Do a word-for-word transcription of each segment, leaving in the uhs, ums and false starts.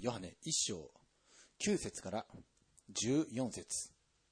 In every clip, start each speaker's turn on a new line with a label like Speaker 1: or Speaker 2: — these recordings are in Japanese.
Speaker 1: ヨハネいっ章きゅう節からじゅうよん節。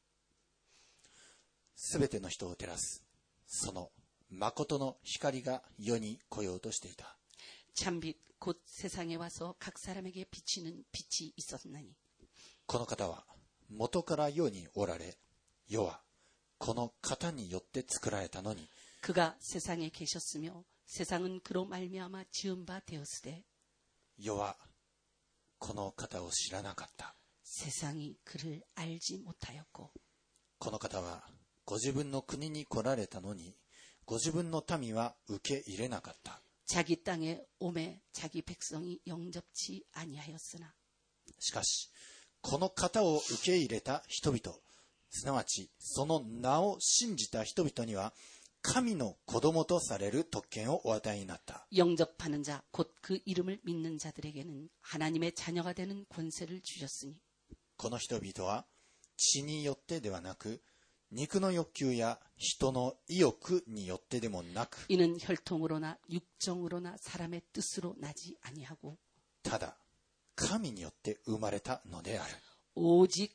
Speaker 1: すべての人を照らすその誠の光が世に来ようとしていた。
Speaker 2: 참빛 곧 세상에 와서 각 사람에게 비치는 빛이 있었나니
Speaker 1: この方は元から世におられ、世はこの方によって作られたのに
Speaker 2: 그가 세상에 계셨으며 세상은 그로 말미암아 지은 바 되었으되
Speaker 1: 世はこの方を知らなかった。
Speaker 2: 세상이 그를 알지 못하였고
Speaker 1: この方はご自分の国に来られたのにご自分の民は受け入れなかった。
Speaker 2: 자기 땅에 오매 자기 백성이 영접치 아니하였으나
Speaker 1: しかしこの方を受け入れた人々、すなわちその名を信じた人々には神の子供とされる特権をお与えになった。
Speaker 2: 영접하는 자 곧 그 이름을 믿는 자들에게는 하나님의 자녀가 되는 권세를 주셨으니
Speaker 1: この人々は血によってではなく肉の欲求や人の意欲によってでもなく
Speaker 2: 이는 혈통으로나 육정으로나 사람의 뜻으로 나지 아니하고
Speaker 1: ただ神によって生まれたのである。
Speaker 2: 오직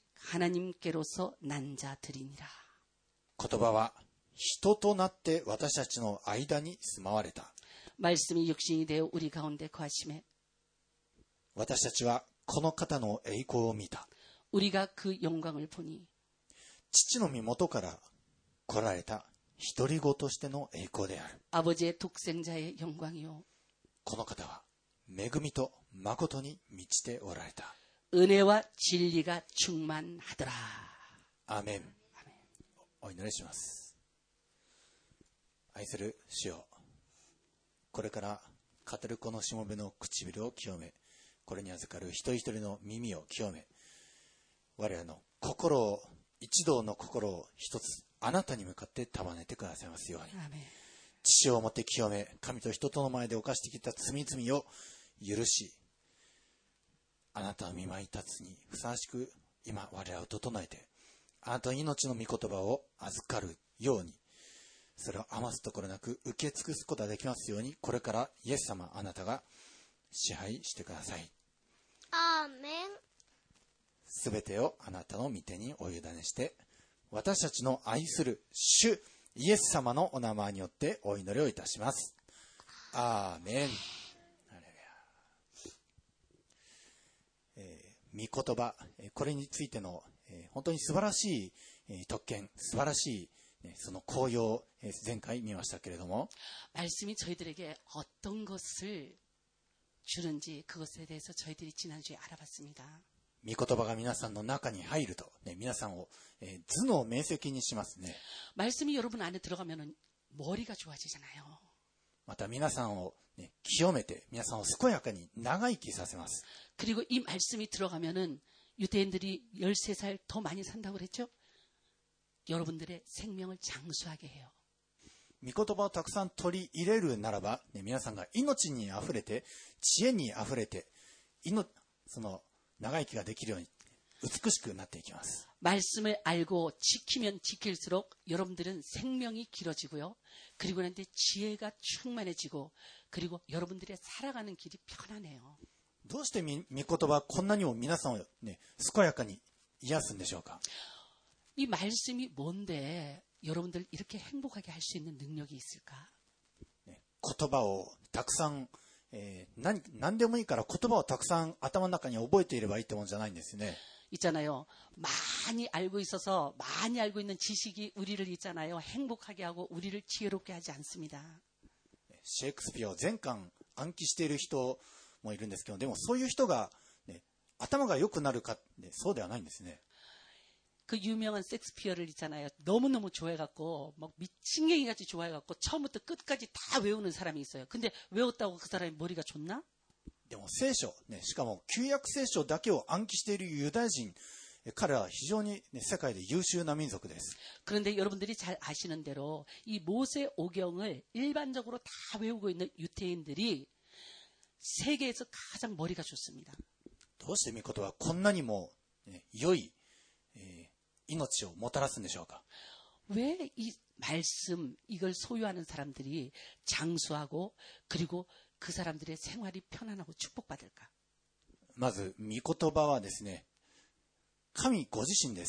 Speaker 2: 하나님께로서 난 자들이니라.
Speaker 1: 言葉は人となって私たちの間に住まわれた。
Speaker 2: 말씀이 육신이 되어 우리 가운데 거하심에
Speaker 1: 私たちはこの方の栄光を見た。
Speaker 2: 우리가 그 영광을 보니
Speaker 1: 父の身元から来られた独り子としての栄光である。
Speaker 2: 아버지의 독생자의 영광이요
Speaker 1: この方は恵みと誠に満ちておられた。
Speaker 2: 은혜와 진리가 충만하더라.
Speaker 1: アーメン。お祈りします。愛する主よ、これから語るこのしもべの唇を清め、これに預かる一人一人の耳を清め、我らの心を、一同の心を一つあなたに向かって束ねてくださいますように。
Speaker 2: 아멘.
Speaker 1: 父をもって清め、神と人との前で犯してきた罪々を許し、あなたの御前に立つにふさわしく今我らを整えて、あなたの命の御言葉を預かるように、それを余すところなく受け尽くすことができますように、これからイエス様あなたが支配してください。
Speaker 3: アーメン。
Speaker 1: すべてをあなたの御手にお委ねして、私たちの愛する主イエス様のお名前によってお祈りをいたします。アーメン。えー、御言葉、これについての、えー、本当に素晴らしい、えー、特権、素晴らしい、ね、その効用、えー、前回見ましたけれども、
Speaker 2: 말씀이 저희들에게 어떤 것을 주는지 그것에 대해서 저희들이 지난주에 알아봤습니다.
Speaker 1: 御言葉が皆さんの中に入ると、ね、皆さんを、えー、頭脳明晰にしますね。
Speaker 2: 말씀이 여러분 안에 들어가면 머리가 좋아지잖아요.
Speaker 1: また皆さんを、ね、清めて皆さんを健やかに長生きさせます。
Speaker 2: 그리고 이 말씀이 들어가면은 유대인들이 열세 살 더 많이 산다고 그랬죠? 여러분들의 생명을 장수하게 해요.
Speaker 1: 御言葉をたくさん取り入れるならば、ね、皆さんが命にあふれて知恵にあふれて命その長生きができるように美しくなっていきます。
Speaker 2: 말씀을 알고 지키면 지킬수록 여러분들은 생명이 길어지고요. 그리고 난데 지혜가 충만해지고 그리고 여러분들의 살아가는 길이 편안해요.
Speaker 1: どうして御言葉はこんなにも皆さんを、ね、健やかに癒すんでしょうか。
Speaker 2: 이 말씀이 뭔데 여러분들 이렇게 행복하게 할 수 있는 능력이 있을까?
Speaker 1: ね、言葉をたくさん、えー、何, 何でもいいから言葉をたくさん頭の中に覚えていればいいってもんじゃないんですね。
Speaker 2: 있잖아요. 많이 알고 있어서 많이 알고 있는 지식이 우리를 있잖아요. 행복하게 하고 우리를 지혜롭게 하지 않습니다.
Speaker 1: シェイクスピアを全巻暗記している人もいるんですけど、でもそういう人が、ね、頭が良くなるかってそうではないんですね。
Speaker 2: 그 유명한 섹스피어를 있잖아요. 너무너무 좋아해갖고 막 미친개이같이 좋아해갖고 처음부터 끝까지 다 외우는 사람이 있어요. 근데 외웠다고 그 사람이 머리가 좋나?
Speaker 1: でも聖書、ね、しかも旧約聖書だけを暗記しているユダヤ人、彼は非常に、ね、世界で優秀な民族です。
Speaker 2: 그런데 여러분들이 잘 아시는 대로 이 모세 오경을 일반적으로 다 외우고 있는 유태인들이 세계에서 가장 머리가 좋습니다.
Speaker 1: どうして御言葉はこんなにも、ね、良い、えー命をもたらすんでしょうか。
Speaker 2: 왜 이 말씀 이걸 소유하는 사람들이 장수하고 그리고 그 사람들의 생활이 편안하고 축복받을까?
Speaker 1: まず、御言葉はですね、神ご自身です。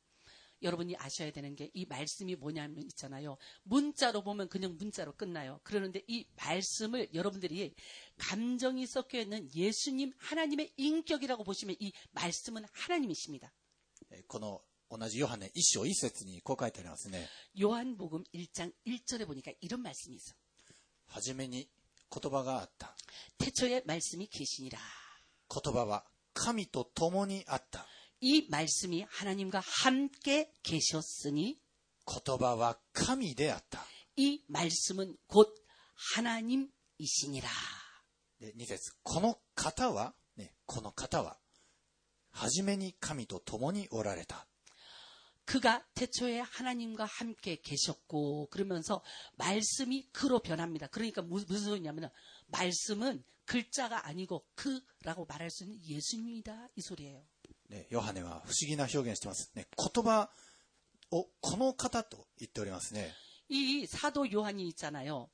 Speaker 2: 여러분이 아셔야 되는 게 이 말씀이 뭐냐면 있잖아요. 문자로 보면 그냥 문자로 끝나요. 그러는데 이 말씀을 여러분들이 감정이 섞여 있는 예수님 하나님의 인격이라고 보시면 이 말씀은 하나님이십니다.
Speaker 1: この同じヨハネ一章一節にこう書いてありますね。
Speaker 2: 요한복음 일 장 일 절에 보니까 이런 말씀이 있어.
Speaker 1: はじめに言葉があった。
Speaker 2: 태초에 말씀이 계시니라.
Speaker 1: 言葉は神と共にあった。
Speaker 2: 이 말씀이 하나님과 함께 계셨으니
Speaker 1: 言葉は神であった。
Speaker 2: 이 말씀은 곧 하나님이시니라.
Speaker 1: でに節、この方は、ね、この方は、はじめに神と共におられた。
Speaker 2: 그가 태초에 하나님과 함께 계셨고 그러면서 말씀이 그로 변합니다. 그러니까 무슨 소리냐면 말씀은 글자가 아니고 그라고 말할 수 있는 예수님이다 이 소리예요.
Speaker 1: ね、ヨハネは不思議な表現してます。ね、言葉をこの方と言っておりますね。
Speaker 2: 이 사도 요한이 있잖아요.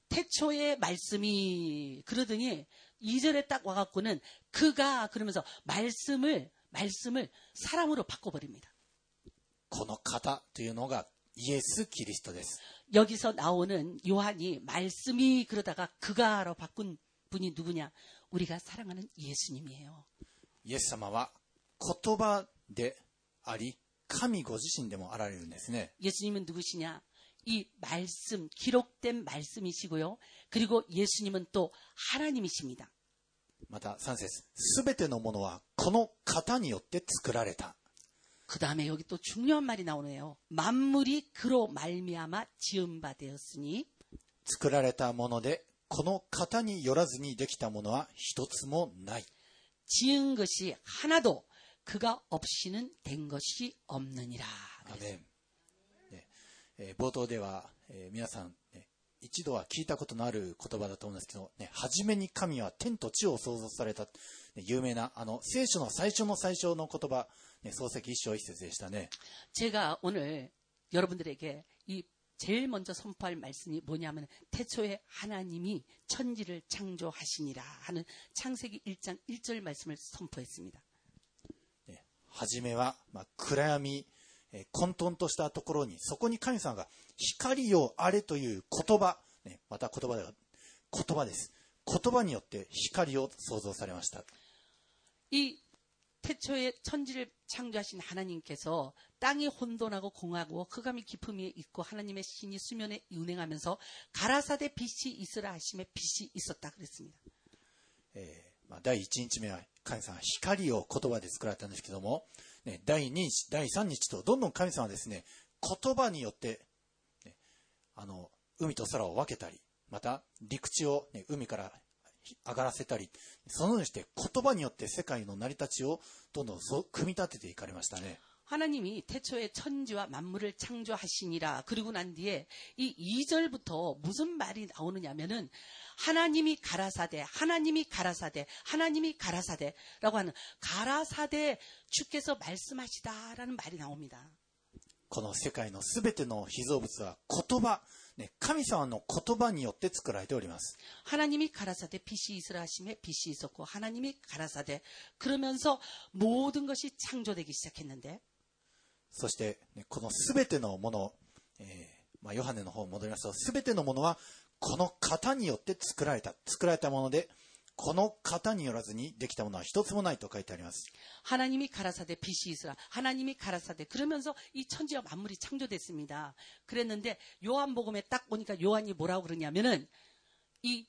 Speaker 2: 태초에 말씀이 그러더니 이 절에 딱 와갖고는 그가 그러면서 말씀을 말씀을 사람으로 바꿔버립니다.
Speaker 1: この方というのがイエス・キリストです。
Speaker 2: 여기서 나오는 요한이 말씀이 그러다가 그가로 바꾼 분이 누구냐? 우리가 사랑하는 예수님이에요.
Speaker 1: イエス様は言葉であり神ご自身でもあられるんですね。
Speaker 2: 예수님은 누구시냐? 이 말씀, 기록된 말씀이시고요. 그리고 예수님은 또 하나님이십니다.
Speaker 1: またさん節、すべてのものはこの方によって作られた。
Speaker 2: 그 다음에 여기 또 중요한 말이 나오네요. 만물이 그로 말미암아 지은 바 되었으니
Speaker 1: 作られたものでこの方によらずにできたものは一つもない。
Speaker 2: 지은 것이 하나도 그가 없이는 된 것이 없느니라.
Speaker 1: アメン。ねえー冒頭では、えー皆さん、ね、一度は聞いたことのある言葉だと思うんですけど、ね、初めに神は天と地を創造された、ね、有名なあの聖書の最初の最初の言葉、ね、創世記一章一節でしたね。
Speaker 2: 제가 오늘 여러분들에게 이 제일 먼저 선포할 말씀이 뭐냐면 태초에 하나님이 천지를 창조하시니라 하는 창세기 일 장 일 절 말씀을 선포했습니다.
Speaker 1: ね、初めは、まあ、暗闇、えー混沌としたところにそこに神様が光よあれという言葉、ね、また言葉では言葉です。言葉によって光を創造されました。
Speaker 2: 이 태초에 천지를 창조하신 하나님께서 땅이 혼돈하고 공하고 흑암이 깊음이 있고 하나님의 신이 수면에 운행하면서 가라사대 빛이 있으라 하심에 빛이 있었다 그랬습니다.
Speaker 1: えーまあ、第一日目は神様は光を言葉で作られたんですけども、ね、第二日、第三日とどんどん神様はですね、言葉によって、ね、あの海と空を分けたり、また陸地を、ね、海から上がらせたり、そのようにして言葉によって世界の成り立ちをどんどんそう組み立てていかれましたね。
Speaker 2: 하나님이 태초에 천지와 만물을 창조하시니라. 그리고 난 뒤에 이 이 절부터 무슨 말이 나오느냐면은 하나님이 가라사대, 하나님이 가라사대, 하나님이 가라사대라고 하는 가라사대 주께서 말씀하시다라는 말이 나옵니다.
Speaker 1: この世界のすべての被造物は言葉、ね、神様の言葉によって作られております。
Speaker 2: 하나님이 가라사대 빛이 있으라 하심에 빛이 있었고 하나님이 가라사대 그러면서 모든 것이 창조되기 시작했는데
Speaker 1: そして、ね、このすべてのもの、えーまあ、ヨハネの方に戻りますと、すべてのものはこの方によって作られた、作られたもので、この方によらずにできたものは一つもないと書いてあります。
Speaker 2: 하나님이 가라사대 빛이 있으라 하나님이 가라사대 그러면서 이 천지와 만물이 창조됐습니다. 그랬는데 요한복음에 딱 보니까 요한이 뭐라고 그러냐면은 이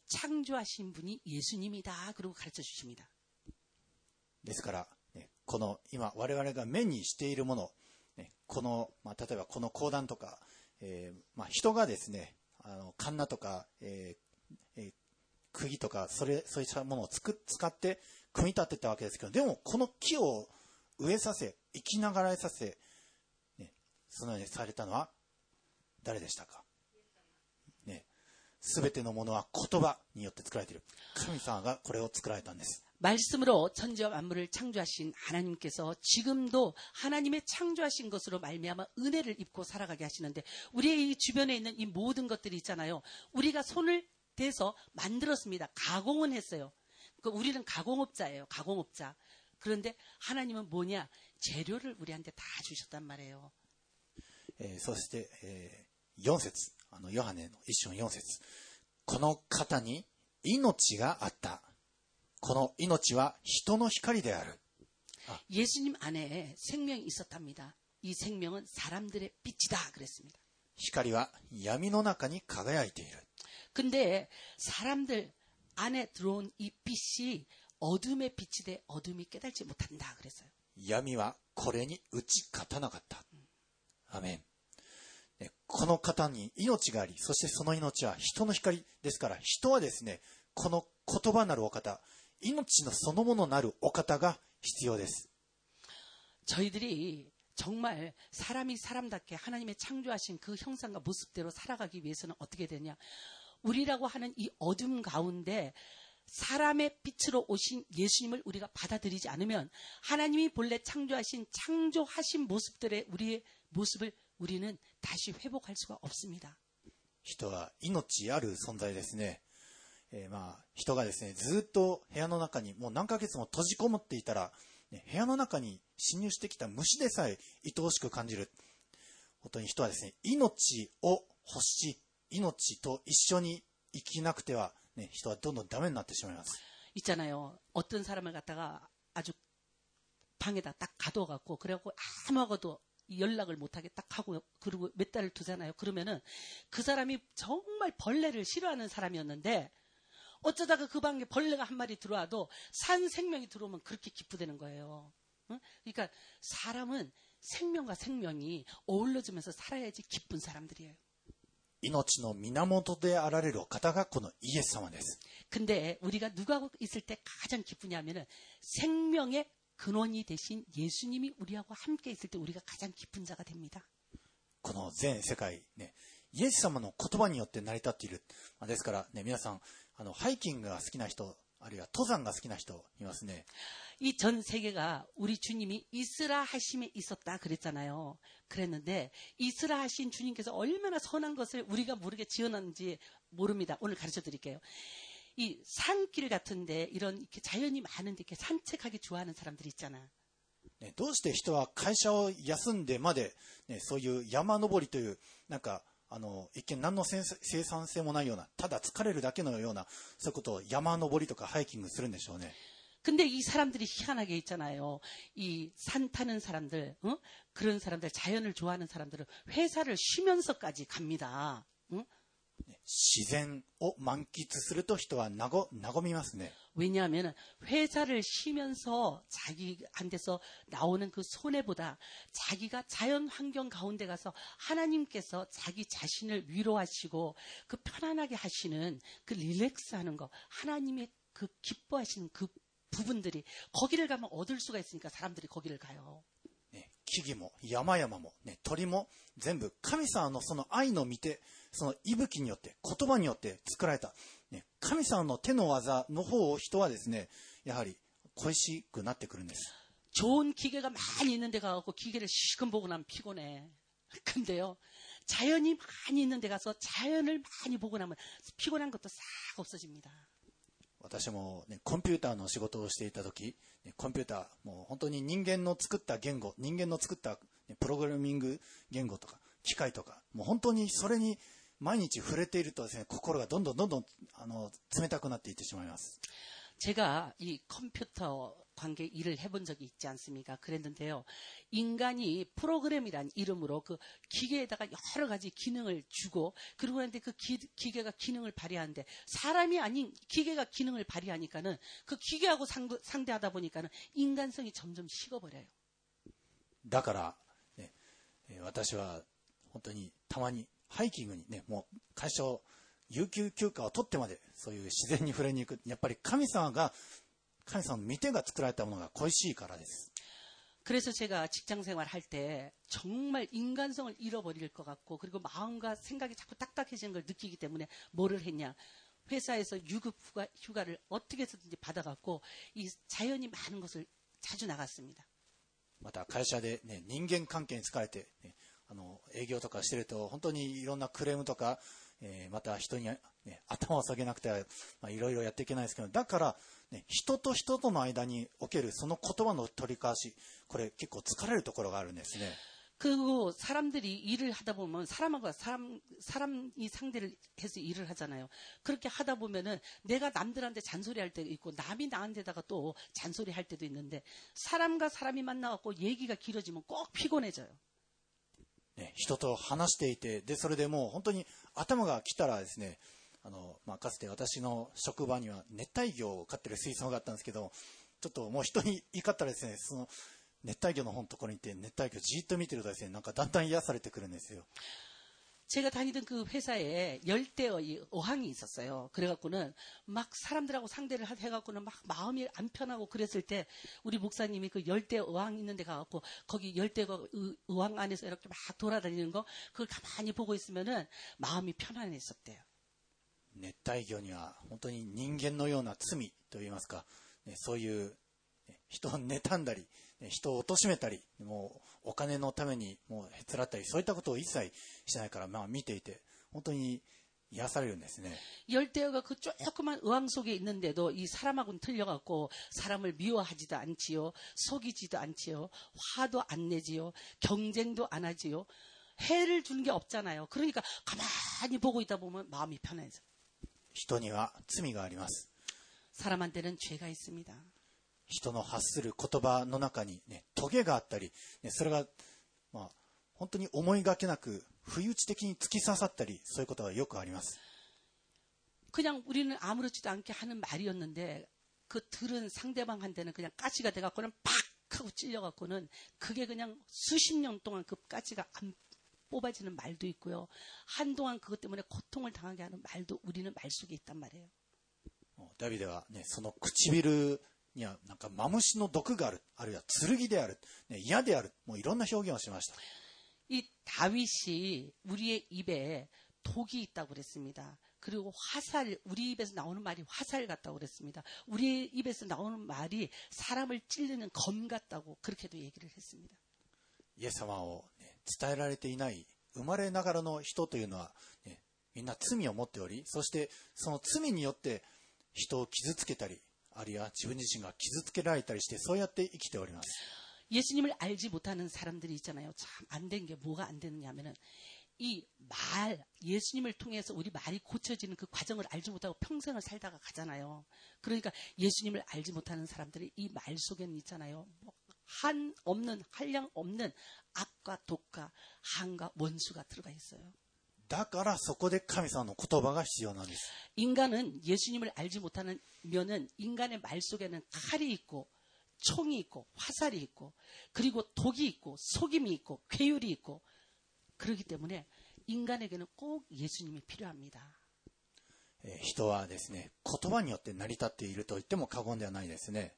Speaker 2: 창조하신 분이 예수님이다 그러고 가르쳐 주십니다.
Speaker 1: ですから、ね、この今我々が目にしているもの、ね、この、まあ、例えばこの講談とか、えーまあ、人がですね、あのカンナとか、えーえー釘とかそれそういったものをつく使って組み立てたわけですけど、でもこの木を植えさせ生きながらえさせ、ね、そのようにされたのは誰でしたか、ね、全てのものは言葉によって作られている神様がこれを作られたんです。
Speaker 2: 말씀으로 천지와 만물을 창조하신 하나님께서 지금도 하나님의 창조하신 것으로 말미암아 은혜를 입고 살아가게 하시는데 우리의 이 주변에 있는 이 모든 것들이 있잖아요. 우리가 손을 대서 만들었습니다. 가공은 했어요. 그 우리는 가공업자예요. 가공업자. 그런데 하나님은 뭐냐? 재료를 우리한테 다 주셨단 말이에요.
Speaker 1: えーそして、えー、よん節、あのヨハネの一章のよん節、この方に命があった。この命は人の光である。
Speaker 2: 예수님 안에 생명이 있었답니다. 이 생명은 사람들의 빛이다 그랬습니다.
Speaker 1: 光は闇の中に輝いている。
Speaker 2: 근데 사람들 안에 들어온 이 빛이 어둠의 빛이 돼 어둠이 깨달지 못한다 그랬어요.
Speaker 1: 闇はこれに打ち勝たなかった。アメン。ねこの方に命があり、そしてその命は人の光ですから、人はですね、この言葉なるお方、命のそのものなるお方が必要です。
Speaker 2: 저희들이 정말 사람이 사람답게 하나님의 창조하신 그 형상과 모습대로 살아가기 위해서는 어떻게 되냐? 우리라고 하는 이 어둠 가운데 사람의 빛으로 오신 예수님을 우리가 받아들이지 않으면 하나님이 본래 창조하신 창조하신 모습들의 우리의 모습을 우리는 다시 회복할 수가 없습니다.
Speaker 1: 人は命ある存在ですね。えーまあ人がですね、ずっと部屋の中にもう何ヶ月も閉じこもっていたら、ね、部屋の中に侵入してきた虫でさえ愛おしく感じる。本当に人はですね、命を欲しい、命と一緒に生きなくては、ね、人はどんどんダメになってしまいます。
Speaker 2: 있잖아요. 어떤 사람을 갖다가 아주 방에다 딱 가둬갖고 그래갖고 아무하고도 연락을 못하게 딱 하고 그리고 몇 달을 두잖아요. 그러면은 그 사람이 정말 벌레를 싫어하는 사람이었는데 어쩌다가 그 방에 벌레가 한 마리 들어와도 산 생명이 들어오면 그렇게 기쁘다는 거예요. 응? 그러니까 사람은 생명과 생명이 어우러지면서 살아야지 기쁜 사람들이에요.
Speaker 1: 命の源であられるお方がこのイエス様です。
Speaker 2: 근데 우리가 누가 있을 때 가장 기쁘냐면은 생명의 근원이 되신 예수님이 우리하고 함께 있을 때 우리가 가장 기쁜 자가 됩니다.
Speaker 1: この全世界、ね、イエス様の言葉によって成り立っている。まあですから、ね、皆さんあのハイキングが好きな人、あるいは登山が好きな人いますね。
Speaker 2: 이 전 세계가 우리 주님이 이스라 하심에 있었다 그랬잖아요. 그랬는데 이스라 하신 주님께서 얼마나 선한 것을 우리가 모르게 지어놨는지 모릅니다. 오늘 가르쳐 드릴게요. 이 산길 같은데 이런 이렇게 자연이 많은데 이렇게 산책하기 좋아하는 사람들이 있잖아.
Speaker 1: ね、どうして人は会社を休んでまで、ね、そういう山登りというなんかあの一見何の生産性もないような、ただ疲れるだけのようなそういうことを山登りとかハイキングするんでしょうね。
Speaker 2: 근데 이 사람들이 희한하게 있잖아요. 이 산 타는 사람들, 어? 그런 사람들, 자연을 좋아하는 사람들은 회사를 쉬면서까지 갑니다. 응?
Speaker 1: 自然を満喫すると人はなご、和みますね。
Speaker 2: 왜냐하면 회사를 쉬면서 자기한테서 나오는 그 손해보다 자기가 자연 환경 가운데 가서 하나님께서 자기 자신을 위로하시고 그 편안하게 하시는 그 릴렉스하는 거, 하나님의 그 기뻐하시는 그 부분들이 거기를 가면 얻을 수가 있으니까 사람들이 거기를 가요.
Speaker 1: ね、木々も山々も、ね、鳥も全部神様のその愛の御手、その息吹によって言葉によって作られた、ね、神様の手の技の方を人はですね、やはり恋しくなってくるんです。
Speaker 2: 좋은 기계가 많이 있는 데 가서 기계를 시시끔 보고 나면 피곤해. 근데요, 자연이 많이 있는 데 가서 자연을 많이 보고 나면 피곤한 것도 싹 없어집니다.
Speaker 1: 私も、ね、コンピューターの仕事をしていた時、ね、コンピューターもう本当に人間の作った言語、人間の作った、ね、プログラミング言語とか機械とか、もう本当にそれに毎日触れているとですね、心がどんどんどんどんあの冷たくなっていってしまいます。
Speaker 2: 제가 이 컴퓨터 관계 일을 해본 적이 있지 않습니까? 그랬는데요. 인간이 프로그램이란 이름으로 그 기계에다가 여러 가지 기능을 주고 그러고 나는데 그 기, 기계가 기능을 발휘하는데 사람이 아닌 기계가 기능을 발휘하니까는 그 기계하고 상도, 상대하다 보니까는 인간성이 점점 식어버려요.
Speaker 1: だから、ね、私は本当にたまにハイキングにね、もう会社を有給休暇を取ってまでそういう自然に触れに行く。やっぱり神様が神様の御手が作られたものが恋しいからです。
Speaker 2: 그래서 제가 직장 생활 할 때 정말 인간성을 잃어버릴 것 같고 그리고 마음과 생각이 자꾸 딱딱해지는 걸 느끼기 때문에 뭐를 했냐. 회사에서 유급 휴가, 휴가를 어떻게 해서든지 받아갖고 이 자연이 많은 곳을 자주 나갔습니다.
Speaker 1: また会社で、ね、人間関係に疲れて、ね、あの営業とかしてると本当にいろんなクレームとかえー、また人に、ね、頭を下げなくては、まあ、いろいろやっていけないですけど、だから、ね、人と人との間におけるその言葉の取り交わし、これ結構疲れるところがあるんですね。
Speaker 2: 그리고 사람들이 일을 하다 보면 사람하고 사람, 사람이 상대를 해서 일을 하잖아요. 그렇게 하다 보면은 내가 남들한테 잔소리할 때도 있고 남이 나한테다가 또 잔소리할 때도 있는데 사람과 사람이 만나갖고 얘기가 길어지면 꼭 피곤해져요.
Speaker 1: ね、人と話していて、で、それでもう本当に頭が来たらですね、あの、まあ、かつて私の職場には熱帯魚を飼ってる水槽があったんですけど、ちょっともう人に言い方らですね、その熱帯魚の本のところに行って熱帯魚じーっと見てるとですね、なんかだんだん癒されてくるんですよ。
Speaker 2: 제가 다니던 그 회사에 열대어의 어항이 있었어요. 그래갖고는 막 사람들하고 상대를 해갖고는 막 마음이 안 편하고 그랬을 때 우리 목사님이 그 열대 어항 있는 데 가갖고 거기 열대 어항 안에서 이렇게 막 돌아다니는 거 그걸 가만히 보고 있으면은 마음이 편안했었대요.
Speaker 1: 熱帯魚には本当に人間のような罪といいますか、ね、そういう人を妬んだり、人を貶めたり、もうお金のためにもうへつらったり、そういったことを一切しないから、まあ見ていて本当に癒されるんですね。
Speaker 2: 열대어가 그 조그만 어항 속에 있는데도 이 사람하고는 틀려갖고 사람을 미워하지도 않지요, 속이지도 않지요, 화도 안 내지요, 경쟁도 안 하지요, 해를 주는 게 없잖아요. 그러니까 가만히 보고 있다 보면 마음이 편해져.
Speaker 1: 人には罪があります。
Speaker 2: 사람한테는 죄가 있습니다.
Speaker 1: 人の発する言葉の中に、ね、トゲがあったり、ね、それが、まあ、本当に思いがけなく不意打ち的に突き刺さったり、そういうことがよくあります。
Speaker 2: 그냥 우리는 아무렇지도 않게 하는 말이었는데 그 들은 상대방한테는 그냥 가시가 돼갖고는 팍 하고 찔려갖고는 그게 그냥 수십 년 동안 그 가시가 안 뽑아지는 말도 있고요. 한동안 그것 때문에 고통을 당하게 하는 말도 우리는 말 속에 있단 말이에요.
Speaker 1: ダビデは、ね、その唇にはなんかマムシの毒がある、あるいは剣である、ね、矢である、もういろんな表現をしました。
Speaker 2: 이 다윗이 우리의 입에 독이 있다고 그랬습니다. 그리고 화살, 우리 입에서 나오는 말이 화살 같다고 그랬습니다. 우리 입에서 나오는 말이 사람을 찔리는 검 같다고 그렇게도 얘기를 했습니다.
Speaker 1: イエス様を、ね、伝えられていない生まれながらの人というのは、ね、みんな罪を持っており、そしてその罪によって人を傷つけたり、あるいは自分自身が傷つけられたりして、そうやって生きております。
Speaker 2: 예수님을 알지 못하는 사람들이 있잖아요. 참 안 된 게 뭐가 안 되느냐 하면은 이 말, 예수님을 통해서 우리 말이 고쳐지는 그 과정을 알지 못하고 평생을 살다가 가잖아요. 그러니까 예수님을 알지 못하는 사람들이 이 말 속에는 있잖아요. 뭐 한 없는, 한량 없는 악과 독과 한과 원수가 들어가 있어요.
Speaker 1: だからそこで神様の言葉が必要なんです。
Speaker 2: 인간은 예수님을 알지 못하면은 인간의 말 속에는 칼이 있고 총이 있고 화살이 있고 그리고 독이 있고 속임이 있고 괴율이 있고 그렇기 때문에 인간에게는 꼭 예수님이 필요합니다.
Speaker 1: えー、人はですね、言葉によって成り立っていると言っても過言ではないですね。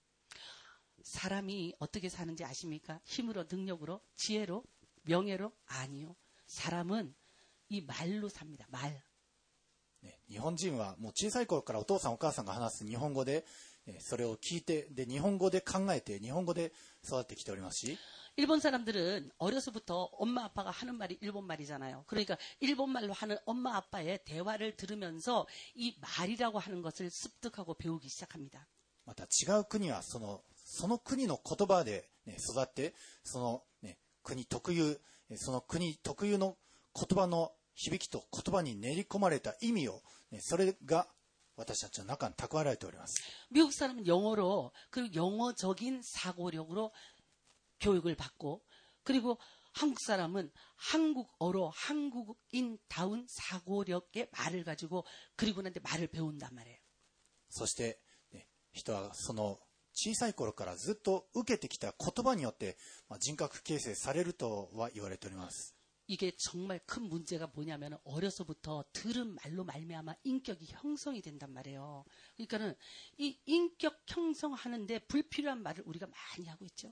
Speaker 2: 사람이 어떻게 사는지 아십니까? 힘으로, 능력으로, 지혜로, 명예로? 아니요. 사람은 이 말로 삽니다. 말.
Speaker 1: ね、日本人はもう小さい頃からお父さんお母さんが話す日本語で、ね、それを聞いて、で日本語で考えて日本語で育ってきておりますし、
Speaker 2: 일본 사람들은 어려서부터 엄마 아빠가 하는 말이 일본 말이잖아요. 그러니까 일본 말로 하는 엄마 아빠의 대화를 들으면서 이 말이라고 하는 것을 습득하고 배우기 시작합니다.
Speaker 1: また違う国はそのその国の言葉で、ね、育って、その、ね、国特有、その国特有の言葉の響きと言葉に練り込まれた意味を、ね、それが私たちの中に蓄えられております。
Speaker 2: 미국 사람은 영어로 그리고 영어적인 사고력으로 교육을 받고 그리고 한국 사람은 한국어로 한국인다운 사고력의 말을 가지고 그리고 나한테 말을 배운단 말이에요.
Speaker 1: そして、ね、人はその小さい頃からずっと受けてきた言葉によって、まあ、人格形成されるとは言われております。
Speaker 2: 이게 정말 큰 문제가 뭐냐면 어려서부터 들은 말로 말미암아 인격이 형성이 된단 말이에요. 그러니까는 이 인격 형성하는데 불필요한 말을 우리가 많이 하고 있죠.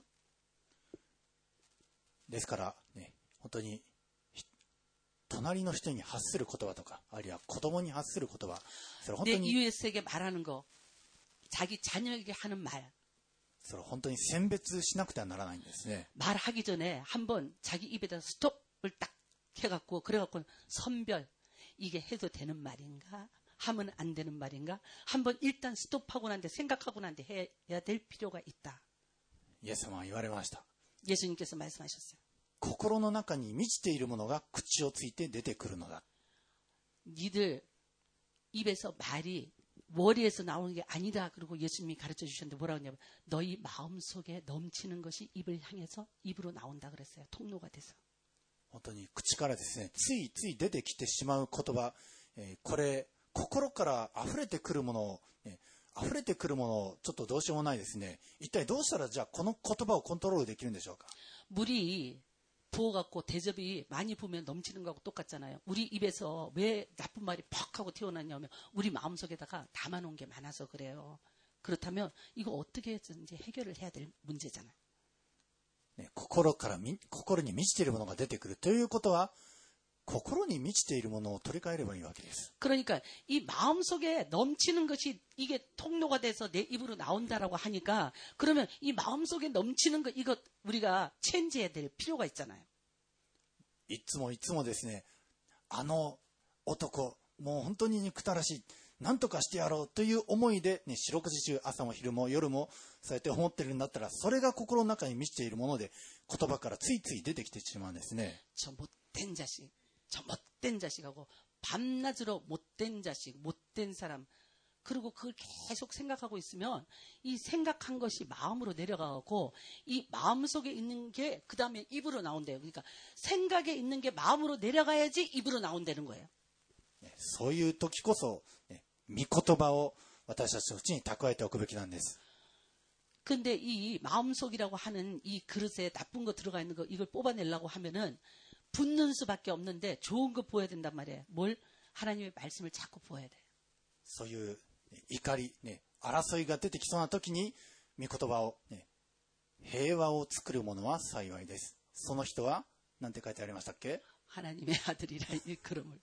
Speaker 1: ですからね、本当に隣の人に発する言葉とか、あるいは子供に発する言葉、それ本当
Speaker 2: 내
Speaker 1: に
Speaker 2: 이웃에게 말하는 거, 자기 자녀에게 하는 말.
Speaker 1: それ本当に選別しなくてはならないんですね。
Speaker 2: 말하기 전에 한번 자기 입에다 스톱을 딱 해갖고 그래갖고 선별. 이게 해도 되는 말인가? 하면 안 되는 말인가? 한번 일단 스톱하고 난 뒤 생각하고 난 뒤 해야 될 필요가 있다.
Speaker 1: イエス様は言われました。
Speaker 2: 예수님께서 말씀하셨어요.
Speaker 1: 心の中に満ちているものが口をついて出てくるのだ。
Speaker 2: 니들 입에서 말이 머리에서 나오는 게 아니다. 그리고 예수님이 가르쳐 주셨는데 뭐라고 했냐면 너희 마음속에 넘치는 것이 입을 향해서 입으로 나온다 그랬어요. 통로가 돼서.
Speaker 1: 本当に口からですね、ついつい出てきてしまう言葉、えーこれ、心から溢れてくるものを、ね、溢れてくるものをちょっとどうしようもないですね。一体どうしたらじゃあこの言葉をコントロールできるんでしょうか。
Speaker 2: 물이 부어갖고 대접이 많이 부으면 넘치는 거하고 똑같잖아요. 우리 입에서 왜 나쁜 말이 퍽 하고 튀어나왔냐면 우리 마음속에다가 담아놓은 게 많아서 그래요. 그렇다면 이거 어떻게 해서든지 해결을 해야 될 문제잖아요.
Speaker 1: ね、心からみ、心に満ちているものが出てくるということは、心に満ちているものを取り替えればいいわけです。
Speaker 2: 그러니까 이 마음속에 넘치는 것이 이게 통로가 돼서 내 입으로 나온다라고 하니까 그러면 이 마음속에 넘치는 것 이거 우리가 체인지해야 될 필요가 있잖아요.
Speaker 1: いつもいつもですね、あの男、もう本当に憎たらしい、なんとかしてやろうという思いで、ね、四六時中、朝も昼も夜もそうやって思ってるんだったら、それが心の中に満ちているもので、言葉からついつい出てきてしまうんですね。
Speaker 2: 저 못된 자식, 저 못된 자식하고 밤낮으로 못된 자식, 못된 사람 그리고 그걸 계속 생각하고 있으면 이 생각한 것이 마음으로 내려가고 이 마음속에 있는 게 그 다음에 입으로 나온대요. 그러니까 생각에 있는 게 마음으로 내려가야지 입으로 나온다는 거예요.
Speaker 1: そういう時こそ、ね、御言葉を私たちのうちに蓄えておくべきなんです。
Speaker 2: 근데 이 마음속이라고 하는 이 그릇에 나쁜 거 들어가 있는 거 이걸 뽑아내려고 하면은 붓는 수밖에 없는데 좋은 거 부어야 된단 말이에요. 뭘? 하나님의 말씀을 자꾸 부어야 돼요.
Speaker 1: そういう怒り、ね、争いが出てきそうな時に御言葉を、ね、平和を作る者は幸いです。その人は何て書いてありましたっけ？
Speaker 2: 하나님의 아들이라 일컬음을.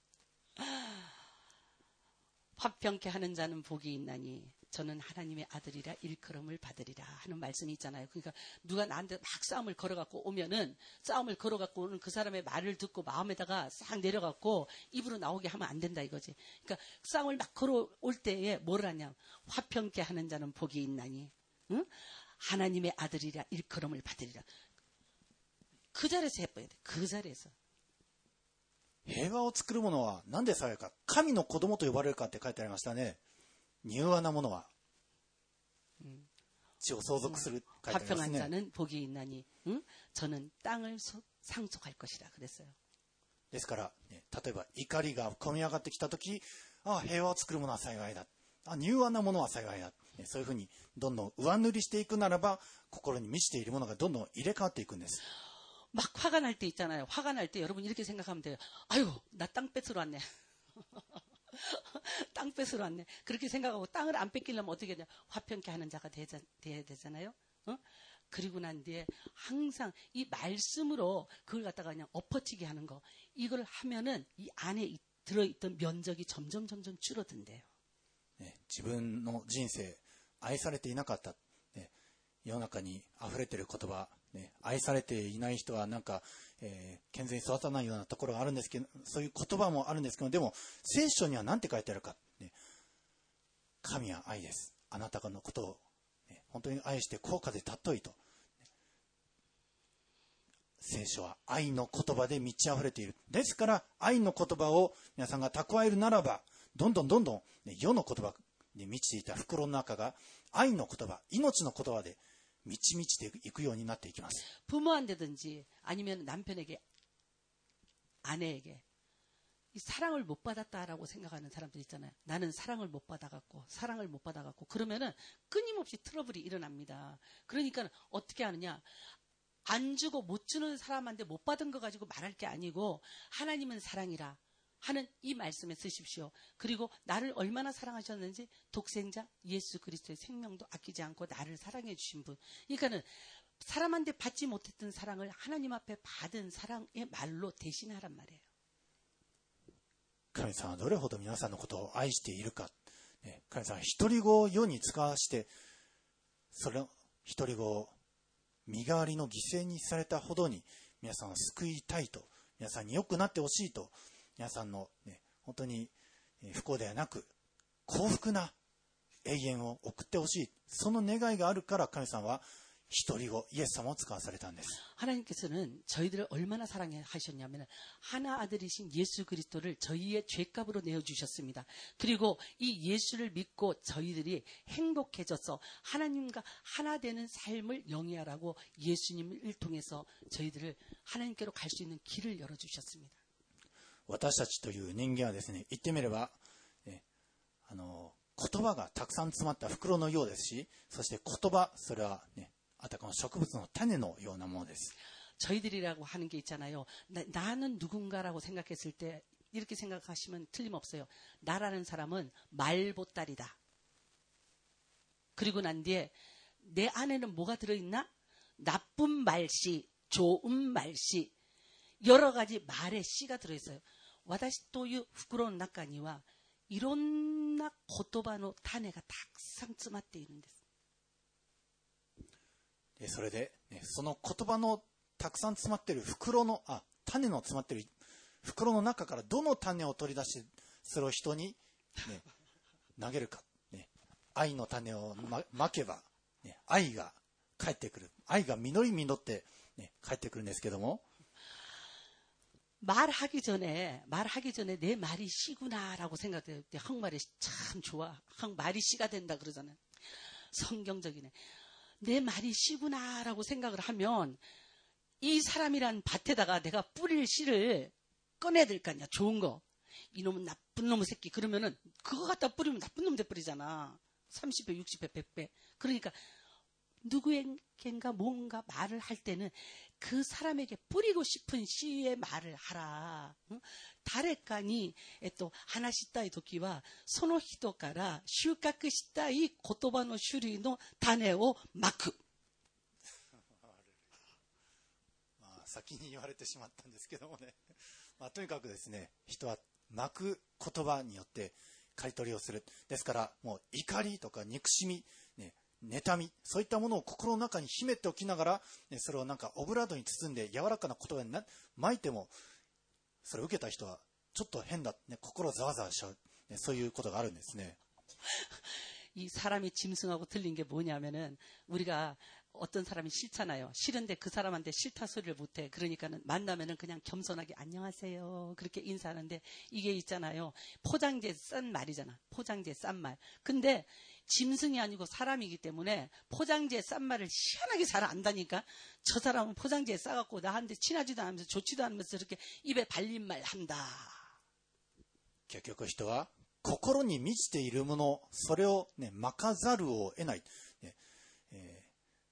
Speaker 2: 화평케 하는 자는 복이 있나니 저는 하나님의 아들이라 일컬음을 받으리라 하는 말씀이 있잖아요. 그러니까 누가 나한테 막 싸움을 걸어갖고 오면은 싸움을 걸어갖고 오는 그 사람의 말을 듣고 마음에다가 싹 내려갖고 입으로 나오게 하면 안 된다 이거지. 그러니까 싸움을 막 걸어올 때에 뭐를 하냐. 화평케 하는 자는 복이 있나니 응? 하나님의 아들이라 일컬음을 받으리라. 그 자리에서 해봐야 돼. 그 자리에서.
Speaker 1: 平和を作る者は何で幸いか、神の子供と呼ばれるかって書いてありましたね。柔和な者は地を相続する書いてあります
Speaker 2: 화평한
Speaker 1: ね。
Speaker 2: 자는 복이 있나니 응? 저는 땅을 소, 상속할 것이라 그랬어요.
Speaker 1: ですから、ね、例えば怒りが込み上がってきたとき、ああ、平和を作る者は幸いだ。あ、柔和な者は幸いだ。ね、そういうふうにどんどん上塗りしていくならば、心に満ちているものがどんどん入れ替わっていくんです。
Speaker 2: 막 화가 날 때 있잖아요. 화가 날 때 여러분 이렇게 생각하면 돼요. 아유, 나 땅 뺏으러 왔네. 땅 뺏으러 왔네. 그렇게 생각하고 땅을 안 뺏기려면 어떻게 되냐. 화평케 하는 자가 되자, 돼야 되잖아요. 어? 그리고 난 뒤에 항상 이 말씀으로 그걸 갖다가 그냥 엎어치게 하는 거. 이걸 하면은 이 안에 들어있던 면적이 점점 점점 줄어든대요.
Speaker 1: 네, 自分の人生、愛されていなかった。ね、世の中に溢れている言葉。ね、愛されていない人はなんか、えー、健全に育たないようなところがあるんですけど、そういう言葉もあるんですけど、でも聖書には何て書いてあるか、ね、神は愛です。あなたのことを、ね、本当に愛して高価で尊いと、ね、聖書は愛の言葉で満ち溢れている。ですから愛の言葉を皆さんが蓄えるならば、どんどんどんどん、ね、世の言葉に満ちていた袋の中が愛の言葉、命の言葉で満ち満ちていくようになっていきます。
Speaker 2: 부모한테든지 아니면 남편에게 아내에게 이 사랑을 못 받았다라고 생각하는 사람들 있잖아요. 나는 사랑을 못 받아갖고 사랑을 못 받아갖고 그러면은 끊임없이 트러블이 일어납니다. 그러니까 어떻게 하느냐. 안 주고 못 주는 사람한테 못 받은 거 가지고 말할 게 아니고 하나님은 사랑이라 하는 이 말씀에 쓰십시오. 그리고 나를 얼마나 사랑하셨는지 독생자 예수 그리스도의 생명도 아끼지 않고 나를 사랑해 주신 분. 그러니까는 사람한테 받지 못했던 사랑을 하나님 앞에 받은 사랑의 말로 대신하란 말이에요.
Speaker 1: 神様はどれほど皆さんのことを愛しているか。ね、神様は一人子を世に使わして、それを一人子を身代わりの犠牲にされたほどに皆さんを救いたいと、皆さんに良くなってほしいと、皆さんの、ね、 本当に不幸ではなく幸福な永遠を送ってほしい、その願いがあるから神様は一人子イエス様を使わされたんです。
Speaker 2: 하나님께서는 저희들을 얼마나 사랑하셨냐면 하나 아들이신 예수 그리스도를 저희의 죄값으로 내어주셨습니다. 그리고 이 예수를 믿고 저희들이 행복해져서 하나님과 하나 되는 삶을 영위하라고 예수님을 통해서 저희들을 하나님께로 갈 수 있는 길을 열어주셨습니다.
Speaker 1: 私たちという人間はですね、言ってみれば、ね、あの言葉がたくさん詰まった袋のようですし、そして言葉、それはね、あたかも植物の種のようなものです。
Speaker 2: 저희들이라고 하는 게 있잖아요. 나, 나는 누군가라고 생각했을 때 이렇게 생각하시면 틀림없어요. 나라는 사람은 말보따리다. 그리고 난 뒤에 내 안에는 뭐가 들어있나? 나쁜 말씨, 좋은 말씨, 여러 가지 말의 씨가 들어있어요. 私という袋の中には いろんな言葉の種がたくさん詰まっているんです。
Speaker 1: それで、ね、その言葉のたくさん詰まっている袋のあ種の詰まっている袋の中からどの種を取り出してそれを人に、ね、投げるか、ね、愛の種を、ま、まけば、ね、愛が返ってくる、愛が実り実って、ね、返ってくるんですけども、
Speaker 2: 말하기 전에 말하기 전에 내 말이 씨구나라고 생각될 때 한국말이 참 좋아. 한국말이 씨가 된다 그러잖아요. 성경적이네. 내 말이 씨구나라고 생각을 하면 이 사람이란 밭에다가 내가 뿌릴 씨를 꺼내야 될 거 아니야. 좋은 거. 이놈은 나쁜 놈의 새끼. 그러면은 그거 갖다 뿌리면 나쁜 놈 돼 뿌리잖아. 삼십 배, 육십 배, 백 배. 그러니까 누구에겐가 뭔가 말을 할 때는 그 사람에게 뿌리고 싶은 씨의 말을 하라. 응? 誰かに、えっと、話したいときは、その人から収穫したい言葉の種類の種をまく。
Speaker 1: まあ、先に言われてしまったんですけどもね。まあ、とにかくですね、人はまく言葉によって刈り取りをする。ですから、もう怒りとか憎しみ、ね、妬み、そういったものを心の中に秘めておきながら、ね、それをなんかオブラートに包んで柔らかな言葉にな巻いても、それを受けた人はちょっと変だ、ね、心ざわざわしちゃう、ね、そういうことがあるんですね。
Speaker 2: 이 사람이 짐승하고 틀린 게 뭐냐면은 우리가 어떤 사람이 싫잖아요. 싫은데 그 사람한테 싫다 소리를 못해. 그러니까는 만나면은 그냥 겸손하게 안녕하세요 그렇게 인사하는데 이게 있잖아요. 포장지에 싼 말이잖아. 포장지에 싼 말. 근데 짐승이 아니고 사람이기 때문에 포장지에 싼 말을 희한하게 잘 안다니까. 저 사람은 포장지에 싸갖고 나한테 친하지도 않으면서 좋지도 않으면서 이렇게 입에 발린 말 한다.
Speaker 1: 結局人は心に満ちているもの、それを、ね、まかざるを得ない、ねえ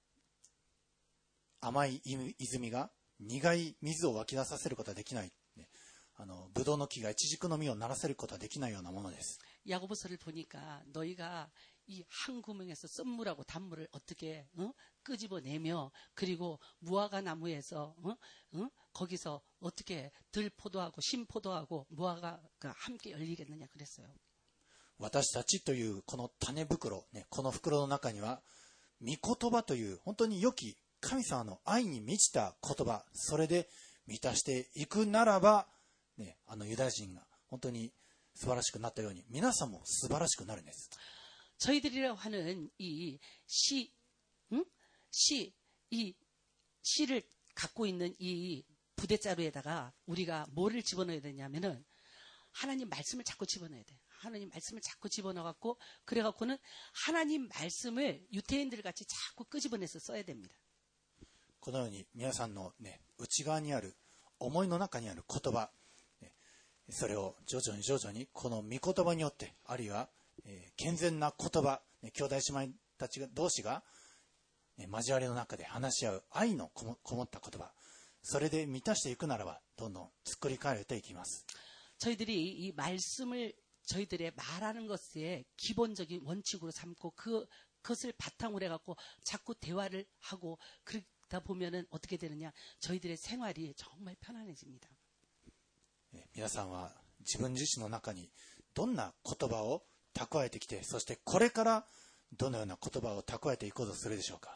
Speaker 1: ー、甘い泉が苦い水を湧き出させることはできない、ね、あのブドウの木がイチジクの実をならせることはできないようなものです。
Speaker 2: 야고보서를 보니까 너희가 이 한 구멍에서 썸물하고 단물을 어떻게 어? 끄집어내며 그리고 무화과 나무에서 어? 어? 거기서 어떻게 들포도하고 신포도하고 무화과가 함께 열리겠느냐 그랬어요.
Speaker 1: 私たちというこの種袋、ね、この袋の中には御言葉という本当に良き神様の愛に満ちた言葉、それで満たしていくならば、ね、あのユダヤ人が本当に素晴らしくなったように皆さんも素晴らしくなるんです。
Speaker 2: 저희들이라고 하는 이 시, 응? 시, 이 시를 갖고 있는 이 부대자루에다가 우리가 뭐를 집어넣어야 되냐면은 하나님 말씀을 자꾸 집어넣어야 돼. 하나님 말씀을 자꾸 집어넣어갖고 그래갖고는 하나님 말씀을 유태인들 같이 자꾸 끄집어내서 써야 됩니다.
Speaker 1: このように皆さんの、ね、内側にある思いの中にある言葉、ね、それを徐々に徐々にこの御言葉によってあるいは、えー、健全な言葉、ね、兄弟姉妹たちが同士が、ね、交わりの中で話し合う愛のこも、こもった言葉、それで満たしていくならばどんどん作り変えていきます。
Speaker 2: 저희들이 이 말씀을 저희들의 말하는 것의 기본적인 원칙으로 삼고 그, 그것을 바탕으로 해갖고 자꾸 대화를 하고 그러다 보면은 어떻게 되느냐 저희들의 생활이 정말 편안해집니다.
Speaker 1: 皆さんは自分自身の中にどんな言葉を蓄えてきてそしてこれからどのような言葉を蓄えていこうとするでしょうか。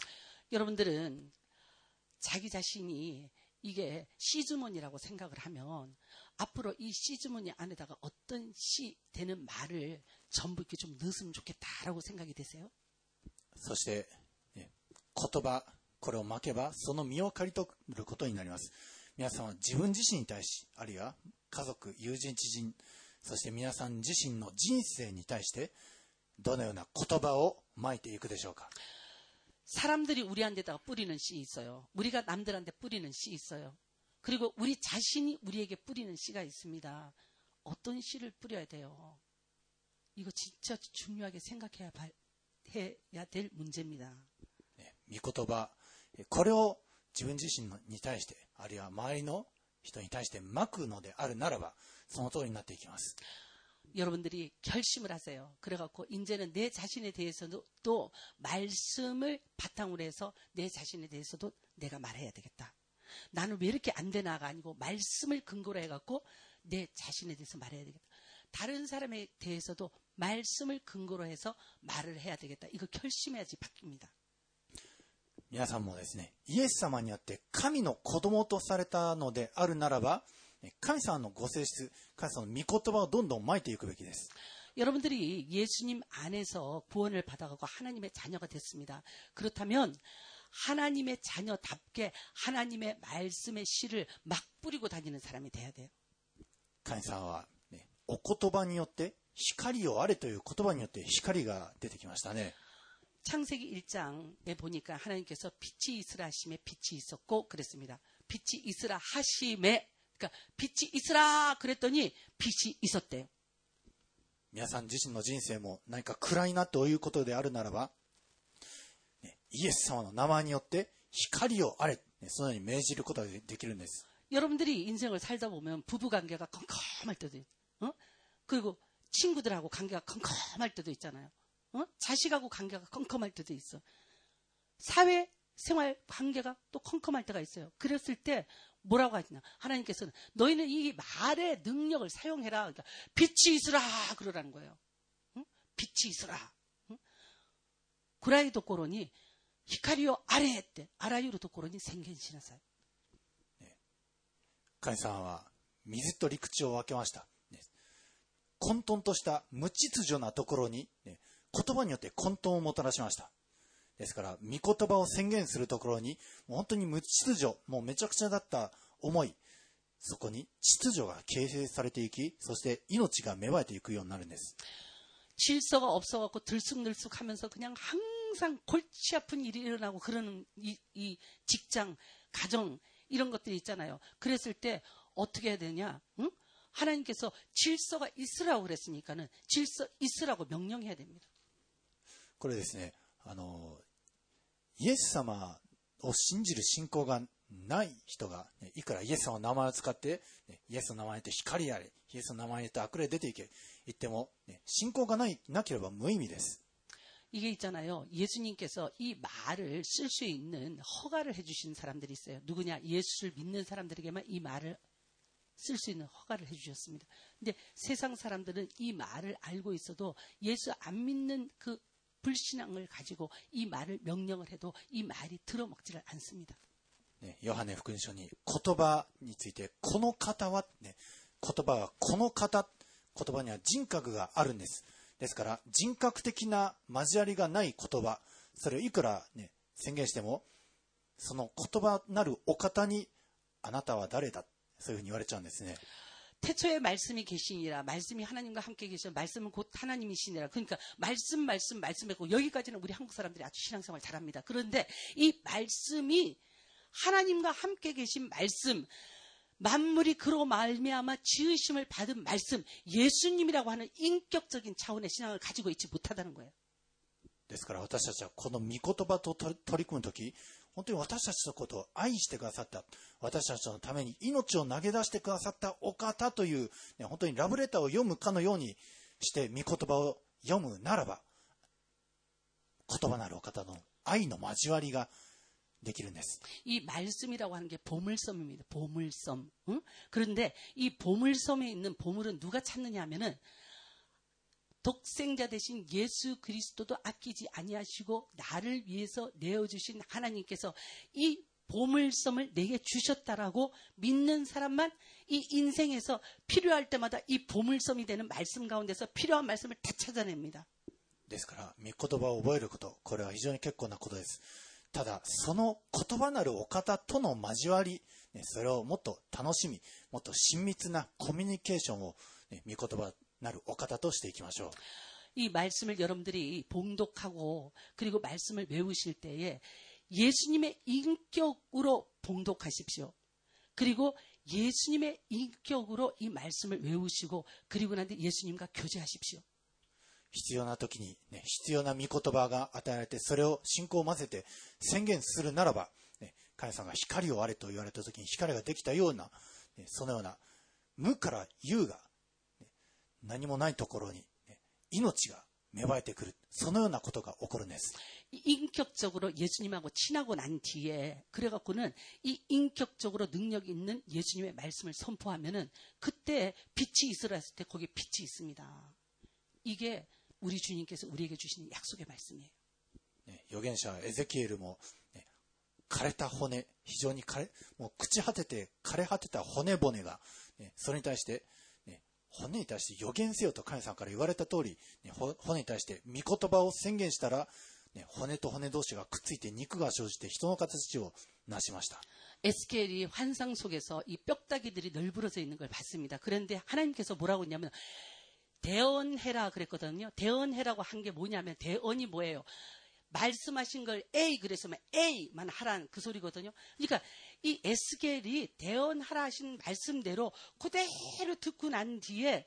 Speaker 2: 여러분들은 자기 자신이 이게 시주머니라고 생각을 하면 앞으로 이 시즈무니 안에다가 어떤 시 되는 말을 전부 이렇게 좀 넣었으면 좋겠다라고 생각이 되세요?
Speaker 1: そして、ね、言葉、これをまけば、その身を刈り取ることになります。皆さんは自分自身に対し、あるいは家族、友人、知人、そして皆さん自身の人生に対して、どのような言葉をまいていくでしょうか。
Speaker 2: 사람들이 우리한테다가 뿌리는 씨 있어요. 우리가 남들한테 뿌리는 씨 있어요. 그리고 우리 자신이 우리에게 뿌리는 씨가 있습니다. 어떤 씨를 뿌려야 돼요? 이거 진짜 중요하게 생각해야 해야 될 문제입니다.
Speaker 1: 御言葉、これを自分自身に対して、あるいは周りの人に対してまくのであるならば、その通りになっていきます。
Speaker 2: 여러분들이 결심을 하세요. 그래갖고 이제는 내 자신에 대해서도 또 말씀을 바탕으로 해서 내 자신에 대해서도 내가 말해야 되겠다. 나는 왜 이렇게 안 되나가 아니고 말씀을 근거로 해갖고 내 자신에 대해서 말해야 되겠다. 다른 사람에 대해서도 말씀을 근거로 해서 말을 해야 되겠다. 이거 결심해야지 바뀝니다.
Speaker 1: 皆さんもですね、イエス様にあって神の子供とされたのであるならば、神様のご性質、神様の御言葉をどんどんまいていくべきです。
Speaker 2: 여러분들이 예수님 안에서 구원을 받아가고 하나님의 자녀가 됐습니다. 그렇다면 하나님의 자녀답게 하나님의 말씀의 씨를 막 뿌리고 다니는 사람이 돼야 돼요.
Speaker 1: 神様は、ね、お言葉によって光をあれという言葉によって光が出てきましたね。
Speaker 2: 창세기 일 장에 보니까 하나님께서 빛이 있으라 하심에 빛이 있었고 그랬습니다. 빛이 있으라 하심에 그러니까 빛이 있으라 그랬더니 빛이 있었대요.
Speaker 1: 皆さん自身の人生も何か暗いなということであるならば、ね、イエス様の名前によって光をあれ、ね、そのように命じることができるんです。
Speaker 2: 여러분들이 인생을 살다 보면 부부 관계가 컴컴할 때도 어? 그리고 친구들하고 관계가 컴컴할 때도 있잖아요. 어? 자식하고 관계가 컴컴할 때도 있어. 사회 생활 관계가 또 컴컴할 때가 있어요. 그랬을 때 뭐라고 하시냐? 하나님께서는 너희는 이 말의 능력을 사용해라. 그러니까 빛이 있으라 그러라는 거예요. 응? 빛이 있으라. 응? 구라이 도코로니 히카리오 아래 때 아라유로 도코로니 생겐시나사이.
Speaker 1: 神様は水と陸地を分けました。ね、混沌とした無秩序なところに、ね、言葉によって混沌をもたらしました。ですから、御言葉を宣言するところに、もう本当に無秩序、もうめちゃくちゃだった思い、そこに秩序が形成されていき、そして命が芽生えていくようになるんです。
Speaker 2: 질서가 없어갖고 들쑥들쑥하면서 그냥 항상 골치 아픈 일이 일어나고 그러는 이, 이 직장, 가정 이런 것들이 있잖아요. 그랬을 때 어떻게 해야 되냐? 응? 하나님께서 질서가 있으라고 그랬으니까는 질서 있으라고 명령해야 됩니다.
Speaker 1: これですね、あのイエス様を信じる信仰がない人が、ね、いくらイエス様の名前を使って、ね、イエスの名前と光あれ、イエスの名前と悪霊出ていけ言っても、ね、信仰がないなければ無意味です。
Speaker 2: 이게 있잖아요. 예수님께서 이 말을 쓸 수 있는 허가를 해주신 사람들이 있어요. 누구냐? 예수를 믿는 사람들에게만 이 말을 쓸 수 있는 허가를 해주셨습니다. 근데 세상 사람들은 이 말을 알고 있어도 예수 안 믿는 그 불신앙을 가지고 이 말을 명령을 해도 이 말이 들어먹지를 않습니다.
Speaker 1: 네, 요한의福音書に言葉についてこの方は、ね、言葉はこの方、言葉には人格があるんです。ですから人格的な交わりがない言葉、それをいくら、ね、宣言してもその言葉なるお方にあなたは誰だ、そういうふうに言われちゃうんですね。
Speaker 2: 태초에 말씀이 계시니라. 말씀이 하나님과 함께 계시니 말씀은 곧 하나님이시니라. 그러니까 말씀 말씀 말씀이고 여기까지는 우리 한국 사람들이 아주 신앙생활 잘합니다. 그런데 이 말씀이 하나님과 함께 계신 말씀, 만물이 그로 말미암아 지으심을 받은 말씀, 예수님이라고 하는 인격적인 차원의 신앙을 가지고 있지 못하다는 거예요.
Speaker 1: ですから私たちはこの御言葉と取り組むとき、本当に私たちのことを愛してくださった、私たちのために命を投げ出してくださったお方という、ね、本当にラブレターを読むかのようにして御言葉を読むならば、言葉なるお方の愛の交わりができるんです。
Speaker 2: 이 말씀이라고 하는 게 보물섬입니다. 보물섬. 응? 그런데 이 보물섬에 있는 보물은 누가 찾느냐 하면은 독생자 되신 예수 그리스도도 아끼지 아니하시고 나를 위해서 내어주신 하나님께서 이 보물섬을 내게 주셨다라고 믿는 사람만 이 인생에서 필요할 때마다 이 보물섬이 되는 말씀 가운데서 필요한 말씀을 다 찾아냅니다.
Speaker 1: ですから、御言葉を覚えること、これは非常に結構なことです。ただ、その言葉なるお方との交わり、ね、それをもっと楽しみ、もっと親密なコミュニケーションを、ね、御言葉なるお方としていきましょう。
Speaker 2: 이 말씀을 여러분들이 봉독하고 그리고 말씀을 외우실 때에 예수님의 인격으로 봉독하십시오. 그리고 예수님의 인격으로 이 말씀을 외우시고 그리고 난 뒤 예수님과 교제하십시오.
Speaker 1: 必要な時に、ね、必要な御言葉が与えられて、それを信仰を混ぜて宣言するならば、ね、神様が光をあれと言われた時に光ができたような、ね、そのような無から有が、ね、何もないところに、ね、命が芽生えてくる、そのようなことが起こるんです。
Speaker 2: 인격적으로 예수님하고 친하고 난 뒤에 그래갖고는 이 인격적으로 능력 있는 예수님의 말씀을 선포하면은 그때 빛이 있으라 했을 때 거기에 빛이 있습니다. 이게 우리 주님께서 우리에게 주시는 약속의 말씀이에요.
Speaker 1: ね、預言者エゼキエルも、ね、枯れた骨、非常に枯れ、もう朽ち果てて枯れ果てた骨骨が、ね、それに対して、ね、骨に対して預言せよと神様から言われた通り、ね、骨に対して御言葉を宣言したら、ね、骨と骨同士がくっついて肉が生じて人の形を成しました。
Speaker 2: 에스겔이 환상 속에서 이 뼈다귀들이 널브러져 있는 걸 봤습니다. 그런데 하나님께서 뭐라고 했냐면 대언해라 그랬거든요. 대언해라고 한 게 뭐냐면 대언이 뭐예요? 말씀하신 걸 에이 그랬으면 에이만 하라는 그 소리거든요. 그러니까 이 에스겔이 대언하라 하신 말씀대로 그대로 듣고 난 뒤에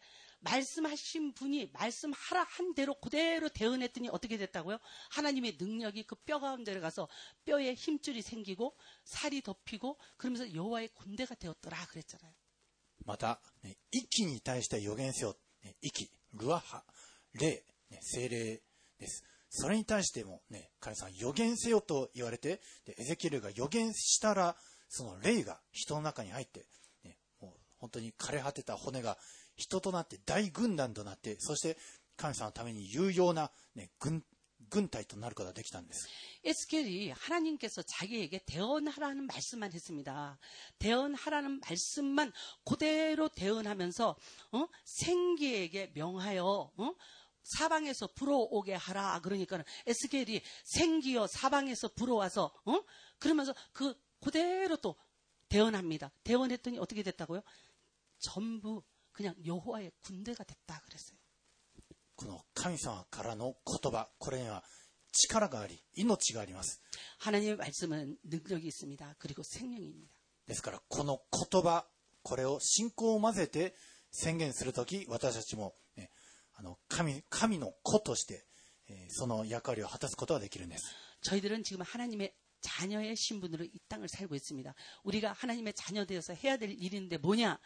Speaker 2: 말씀하신 분이 말씀하라 한 대로 그대로 대언했더니 어떻게 됐다고요? 하나님의 능력이 그 뼈 가운데 가서 뼈에 힘줄이 생기고 살이 덮이고 그러면서 여호와의 군대가 되었더라 그랬잖아요.
Speaker 1: また、ね、息に対して預言せよ、ね、息、ルアハ、霊、ね、精霊です。それに対しても、ね、神様預言せよと言われて、でエゼキエルが預言したら、その霊が人の中に入って、ね、もう本当に枯れ果てた骨が人となって大軍団となって、そして神様のために有用な、ね、軍軍隊となることができたんです。
Speaker 2: 에스겔이 하나님께서 자기에게 대언하라는 말씀만 했습니다. 대언하라는 말씀만 그대로 대언하면서 어? 생기에게 명하여 어? 사방에서 불어오게 하라. 그러니까 에스겔이 생기여 사방에서 불어와서 어? 그러면서 그 그대로 또 대언합니다. 대언했더니 어떻게 됐다고요? 전부 그냥 여호와의 군대가 됐다 그랬어요.
Speaker 1: この神様からの言葉、これには力があり、命があります。
Speaker 2: 하나님의 말씀은 능력이 있습니다. 그리고 생명입니다.
Speaker 1: ですからこの言葉、これを信仰を混ぜて宣言するとき、私たちも、ね、あの 神, 神の子として、えー、その役割を果たすことができるんです。
Speaker 2: 저희들은 지금 하나님의 자녀의 신분으로 이 땅을 살고 있습니다. 우리가 하나님의 자녀 되어서 해야 될 일인데 뭐냐?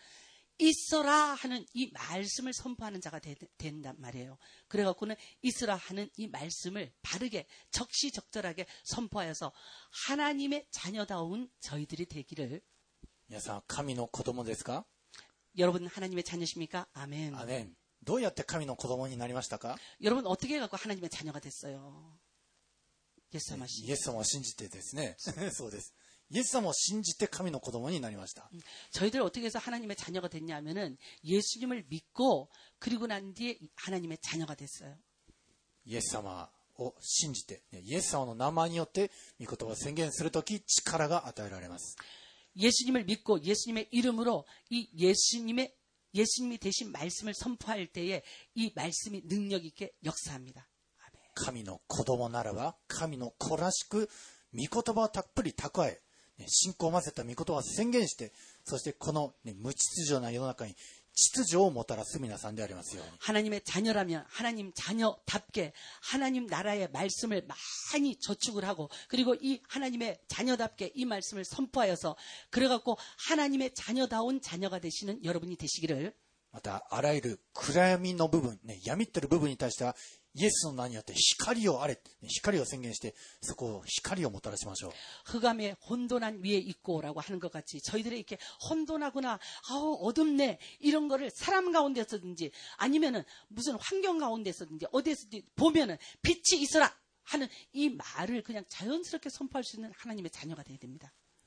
Speaker 2: 있어라 하는 이 말씀을 선포하는 자가 되, 된단 말이에요. 그래갖고는 있으라 하는 이 말씀을 바르게 적시적절하게 선포하여서 하나님의 자녀다운 저희들이 되기를.
Speaker 1: 皆さん神の子供ですか?
Speaker 2: 여러분 하나님의 자녀십니까? 아멘.
Speaker 1: 아멘. どうやって神の子供になりましたか?
Speaker 2: 여러분 어떻게 해갖고 하나님의 자녀가 됐어요? 예수様
Speaker 1: イエス様を信じてですね。そうです。イエス様を信じて神の子供になりました。
Speaker 2: 저희들 어떻게 해서 하나님의 자녀가 됐냐면은 예수님을 믿고 그리고 난 뒤에 하나님의 자녀가 됐어요.
Speaker 1: イエス様を信じて、イエス様の名前によって御言葉を宣言するとき力が与えられます。
Speaker 2: 예수님을 믿고 예수님의 이름으로 이 예수님의 예수님이 대신 말씀을 선포할 때에 이 말씀이 능력 있게 역사합니다. 아멘.
Speaker 1: 神の子供ならば神の子らしく御言葉をたっぷり蓄え、信仰を混ぜた御言葉を宣言して、そしてこの、ね、無秩序な世の中に秩序をもたらす皆さんでありますように。
Speaker 2: 하나님의 자녀라면 하나님 자녀답게 하나님 나라의 말씀을 많이 저축을 하고 그리고 이 하나님의 자녀답게 이 말씀을 선포하여서 그래갖고 하나님의 자녀다운 자녀가 되시는 여러분이 되시기를.
Speaker 1: またあらゆる暗闇の部分、ね、闇ってる部分に対してはイエスの名によって光をあれ、光を宣言してそこを光をもたらしましょう。
Speaker 2: 흑암의 혼돈한 위에 있고라고 하는 것 같이 저희들이 이렇게 혼돈하거나 아우 어둡네 이런 거를 사람 가운데서든지 아니면은 무슨 환경 가운데서든지 어디에서든지 보면은 빛이 있어라 하는 이 말을 그냥 자연스럽게 선포할 수 있는 하나님의 자녀가 되어야 됩니다.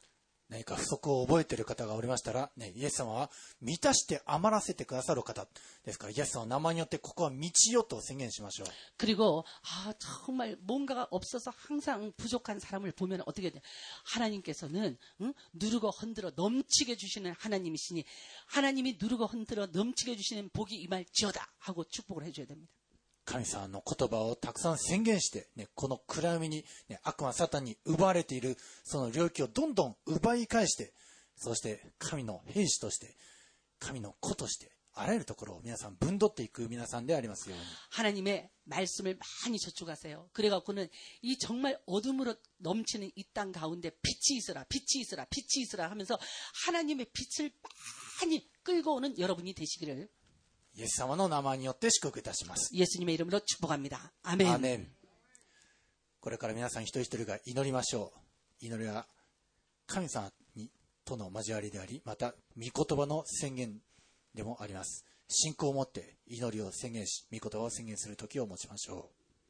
Speaker 1: 何か不足を覚えている方がおりましたら、ね、イエス様は満たして余らせてくださる方ですから、イエス様の名前によってここは道よと宣言しましょう。
Speaker 2: 그리고 아, 정말 뭔가가 없어서 항상 부족한 사람을 보면 어떻게 돼? 하나님께서는 응? 누르고 흔들어 넘치게 주시는 하나님이시니 하나님이 누르고 흔들어 넘치게 주시는 복이 임할지어다 하고 축복을 해줘야 됩니다.
Speaker 1: 神様の言葉をたくさん宣言して、ね、この暗闇に、ね、悪魔サタンに奪われているその領域をどんどん奪い返して、そして神の兵士として神の子としてあらゆるところを皆さん分取っていく皆さんでありますように。
Speaker 2: 하나님의 말씀을 많이 저축하세요. 그래갖고는 이 정말 어둠으로 넘치는 이 땅 가운데 빛이 있으라 빛이 있으라 빛이 있으라 하면서 하나님의 빛을 많이 끌고 오는 여러분이 되시기를
Speaker 1: イエス様の名前によって祝福いたします。
Speaker 2: 예수님의 이름으로 축복합니다. 아멘.
Speaker 1: アーメン。これから皆さん一人一人が祈りましょう。祈りは神様にとの交わりであり、また御言葉の宣言でもあります。信仰を持って祈りを宣言し、御言葉を宣言する時を持ちましょう。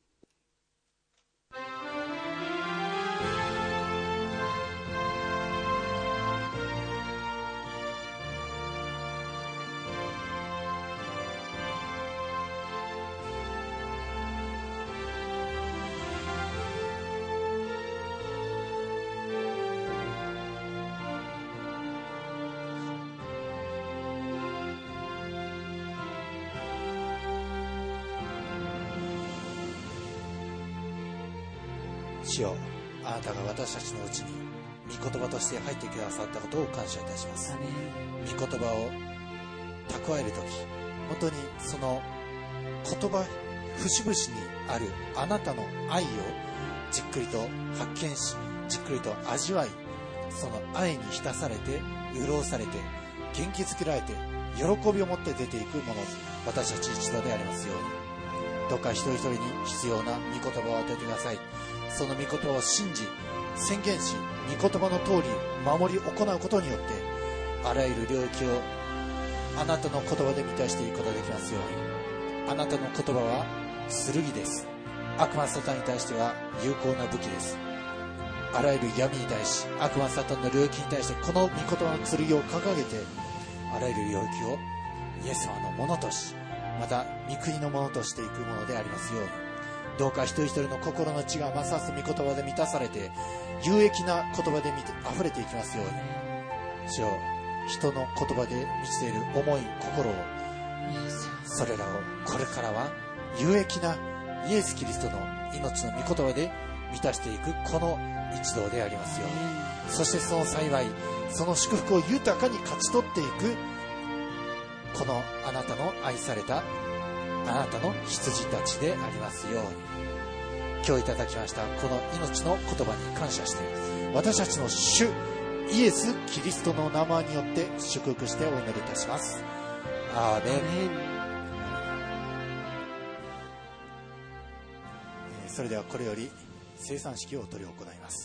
Speaker 1: 主よ、あなたが私たちのうちに御言葉として入ってくださったことを感謝いたします。御言葉を蓄えるとき、本当にその言葉節々にあるあなたの愛をじっくりと発見し、じっくりと味わい、その愛に浸されて潤されて元気づけられて喜びを持って出ていくもの、私たち一度でありますように、どうか一人一人に必要な御言葉を与えてください。その御言葉を信じ宣言し、御言葉の通り守り行うことによって、あらゆる領域をあなたの言葉で満たしていくことができますように。あなたの言葉は剣です。悪魔サタンに対しては有効な武器です。あらゆる闇に対し、悪魔サタンの領域に対してこの御言葉の剣を掲げて、あらゆる領域をイエス様のものとし、また御国のものとしていくものでありますように。どうか一人一人の心の血がますます御言葉で満たされて、有益な言葉で溢れていきますように。主よ、人の言葉で満ちている思い、心を、それらをこれからは有益なイエス・キリストの命の御言葉で満たしていくこの一同でありますように。そしてその幸い、その祝福を豊かに勝ち取っていくこのあなたの愛されたあなたの羊たちでありますように。今日いただきましたこの命の言葉に感謝して、私たちの主イエス・キリストの名前によって祝福してお祈りいたします。アーメン。それではこれより聖餐式を執り行います。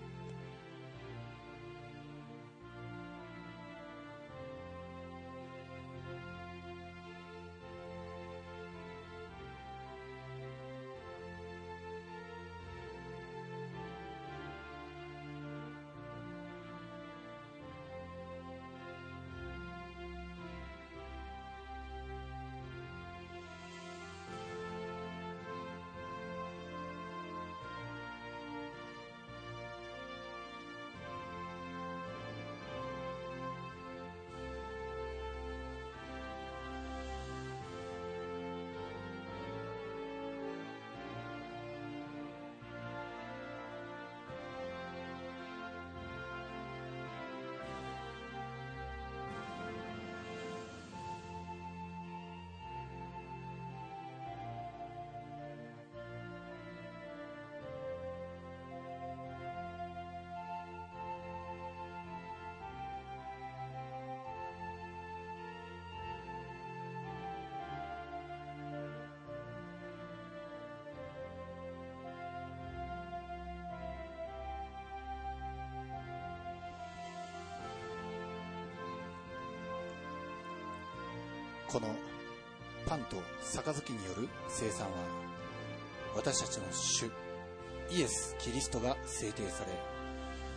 Speaker 1: このパンと杯による聖餐は、私たちの主イエス・キリストが制定され、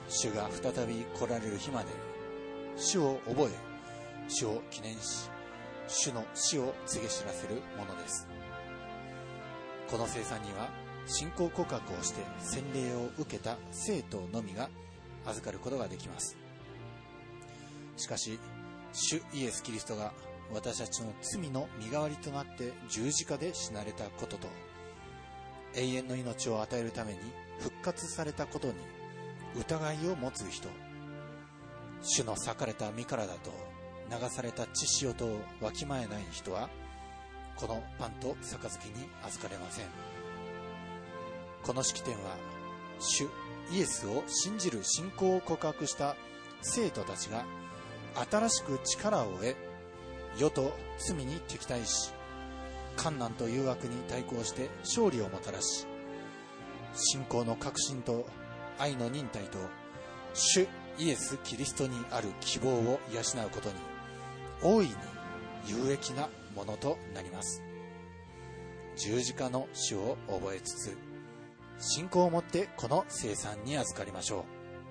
Speaker 1: 主が再び来られる日まで主を覚え、主を記念し、主の死を告げ知らせるものです。この聖餐には信仰告白をして洗礼を受けた聖徒のみが預かることができます。しかし主イエス・キリストが私たちの罪の身代わりとなって十字架で死なれたことと、永遠の命を与えるために復活されたことに疑いを持つ人、主の裂かれた身体と流された血潮とわきまえない人はこのパンと杯に預かれません。この式典は主イエスを信じる信仰を告白した生徒たちが新しく力を得、世と罪に敵対し、患難と誘惑に対抗して勝利をもたらし、信仰の確信と愛の忍耐と主イエス・キリストにある希望を養うことに大いに有益なものとなります。十字架の主を覚えつつ、信仰を持ってこの聖餐に預かりましょう。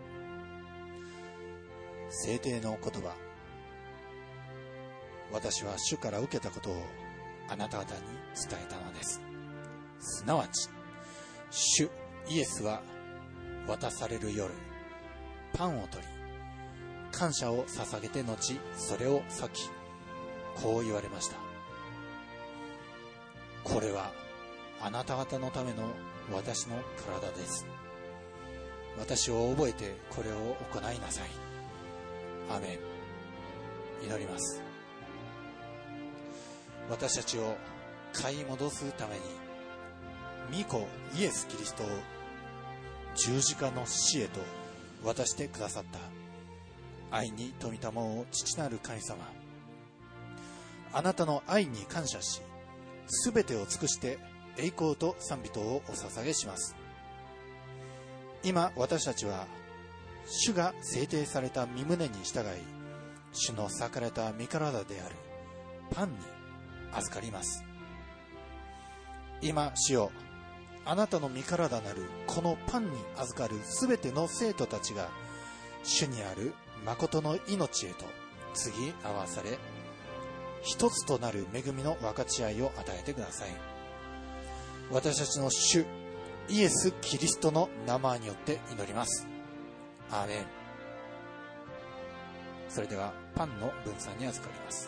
Speaker 1: 聖帝の言葉。私は主から受けたことをあなた方に伝えたのです。すなわち、主イエスは渡される夜、パンを取り、感謝を捧げて後、それを裂き、こう言われました。これはあなた方のための私の体です。私を覚えてこれを行いなさい。アーメン。祈ります。私たちを買い戻すために、御子イエス・キリストを十字架の死へと渡してくださった愛に富みたまを父なる神様、あなたの愛に感謝し、すべてを尽くして栄光と賛美とをお捧げします。今私たちは主が制定された御胸に従い、主の裂かれた身体であるパンに預かります。今主よ、あなたの身体なるこのパンに預かるすべての生徒たちが主にある誠の命へと継ぎ合わされ、一つとなる恵みの分かち合いを与えてください。私たちの主イエス・キリストの名前によって祈ります。アーメン。それではパンの分散に預かります。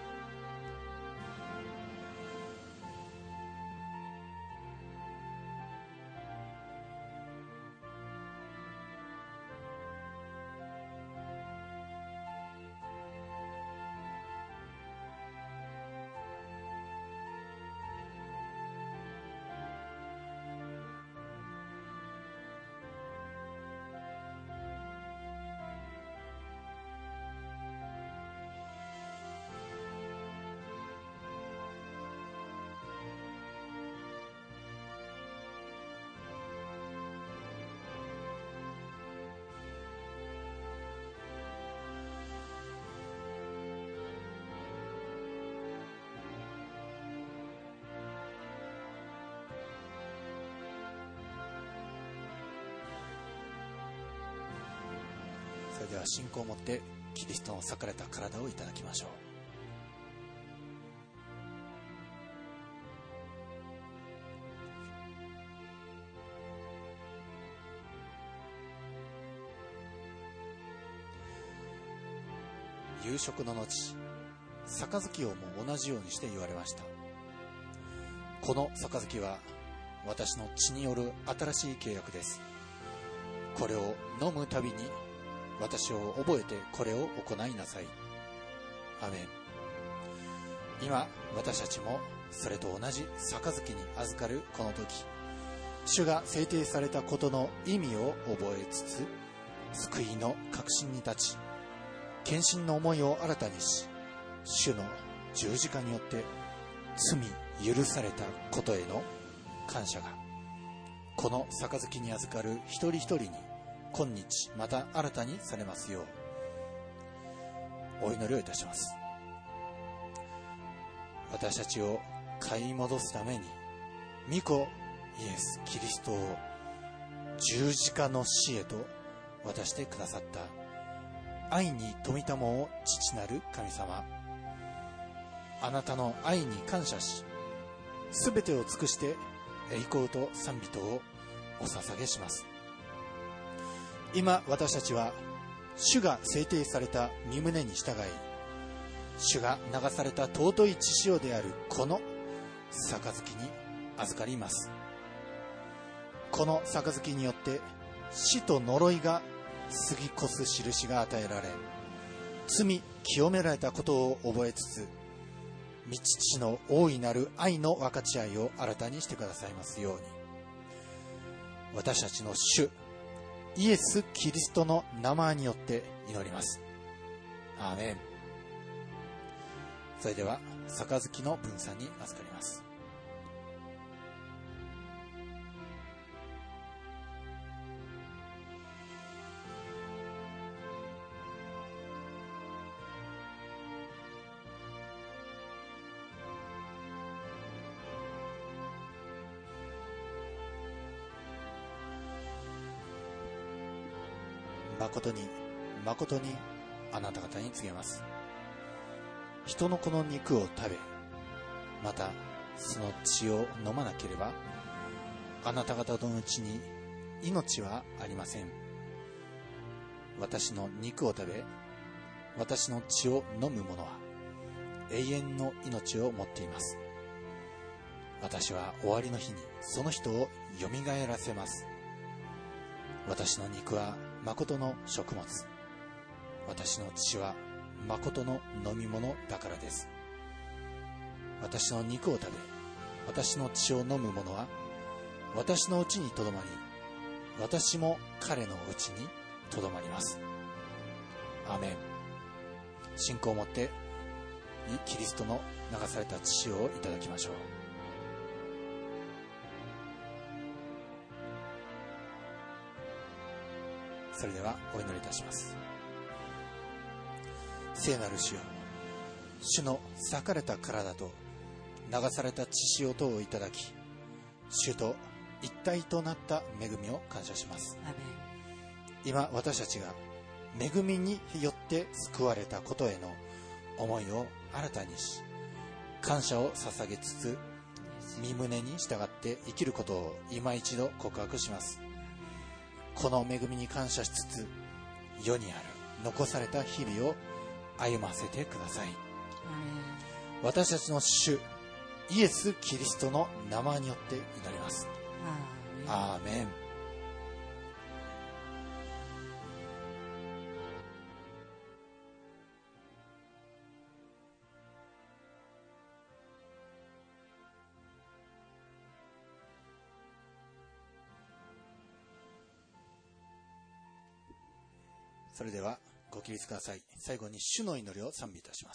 Speaker 1: それでは信仰を持ってキリストの裂かれた体をいただきましょう。夕食の後、杯をも同じようにして言われました。この杯は私の血による新しい契約です。これを飲むたびに私を覚えてこれを行いなさい。アーメン。今私たちもそれと同じ杯に預かるこの時、主が制定されたことの意味を覚えつつ、救いの確信に立ち、献身の思いを新たにし、主の十字架によって罪許されたことへの感謝がこの杯に預かる一人一人に今日また新たにされますようお祈りをいたします。私たちを買い戻すために御子イエス・キリストを十字架の死へと渡してくださった愛に富みたもを父なる神様、あなたの愛に感謝し、すべてを尽くして栄光と賛美とをお捧げします。今私たちは主が制定された御胸に従い、主が流された尊い血潮であるこの杯に預かります。この杯によって死と呪いが過ぎ越す印が与えられ、罪清められたことを覚えつつ、御父の大いなる愛の分かち合いを新たにしてくださいますように、私たちの主イエス・キリストの名前によって祈ります。アーメン。それでは杯の分散に預かります。誠に誠にあなた方に告げます。人の子の肉を食べ、またその血を飲まなければ、あなた方のうちに命はありません。私の肉を食べ、私の血を飲む者は永遠の命を持っています。私は終わりの日にその人をよみがえらせます。私の肉は誠の食物、私の血は誠の飲み物だからです。私の肉を食べ、私の血を飲む者は私のうちにとどまり、私も彼のうちにとどまります。アーメン。信仰をもってキリストの流された血をいただきましょう。それではお祈りいたします。聖なる主よ、主の裂かれた体と流された血潮等をいただき、主と一体となった恵みを感謝します。
Speaker 2: アメン。
Speaker 1: 今私たちが恵みによって救われたことへの思いを新たにし、感謝を捧げつつ御胸に従って生きることを今一度告白します。この恵みに感謝しつつ、世にある残された日々を歩ませてください。私たちの主イエス・キリストの名前によって祈ります。アーメン。それではご起立ください。最後に主の祈りを賛美いたします。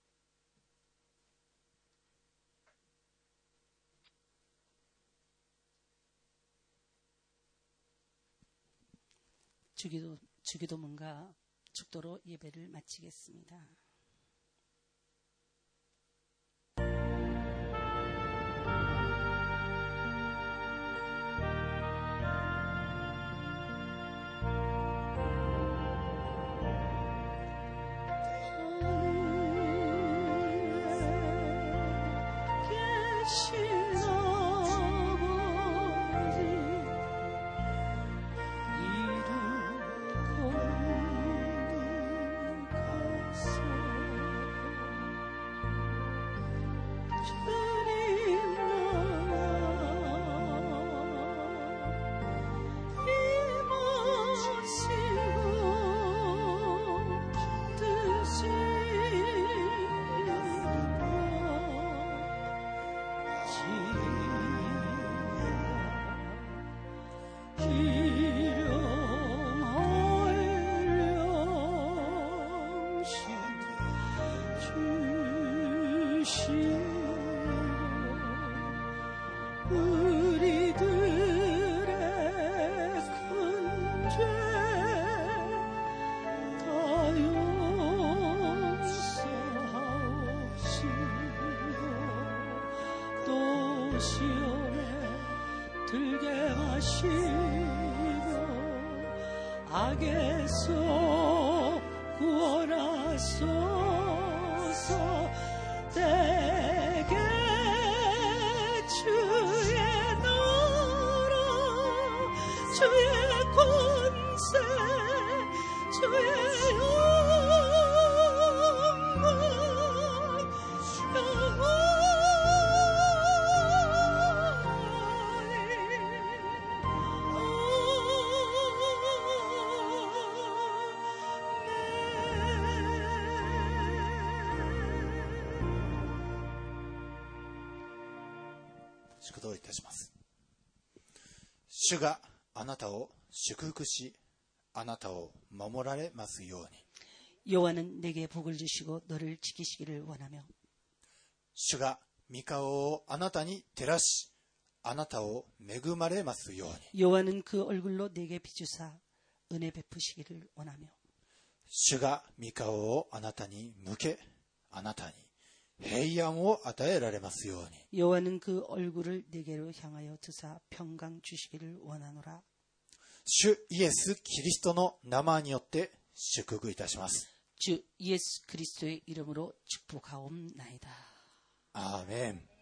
Speaker 2: 주기도, 주기도문과 축도로 예배를 마치겠습니다. 시험에 들게 하시고 악에서 구원하소서. 내게 주의 나라 주의 권세 주의 영광
Speaker 1: 祝祷いたします。主があなたを祝福し、あなたを守られますように。
Speaker 2: 여호와는 내게 복을 주시고 너를 지키시기를 원하며
Speaker 1: 主が御顔をあなたに照らし、あなたを恵まれますように。
Speaker 2: 여호와는 그 얼굴로 내게 비추사 은혜 베푸시기를 원하며
Speaker 1: 主が御顔をあなたに向け、あなたに平安を与えられますように。
Speaker 2: 여호와는 그 얼굴을 내게로 향하여 드사 평강 주시기를 원하노라.
Speaker 1: 主イエス・キリストの名前によって祝福いたします。
Speaker 2: 주 예수 그리스도의 이름으로 축복하옵나이다.
Speaker 1: アーメン。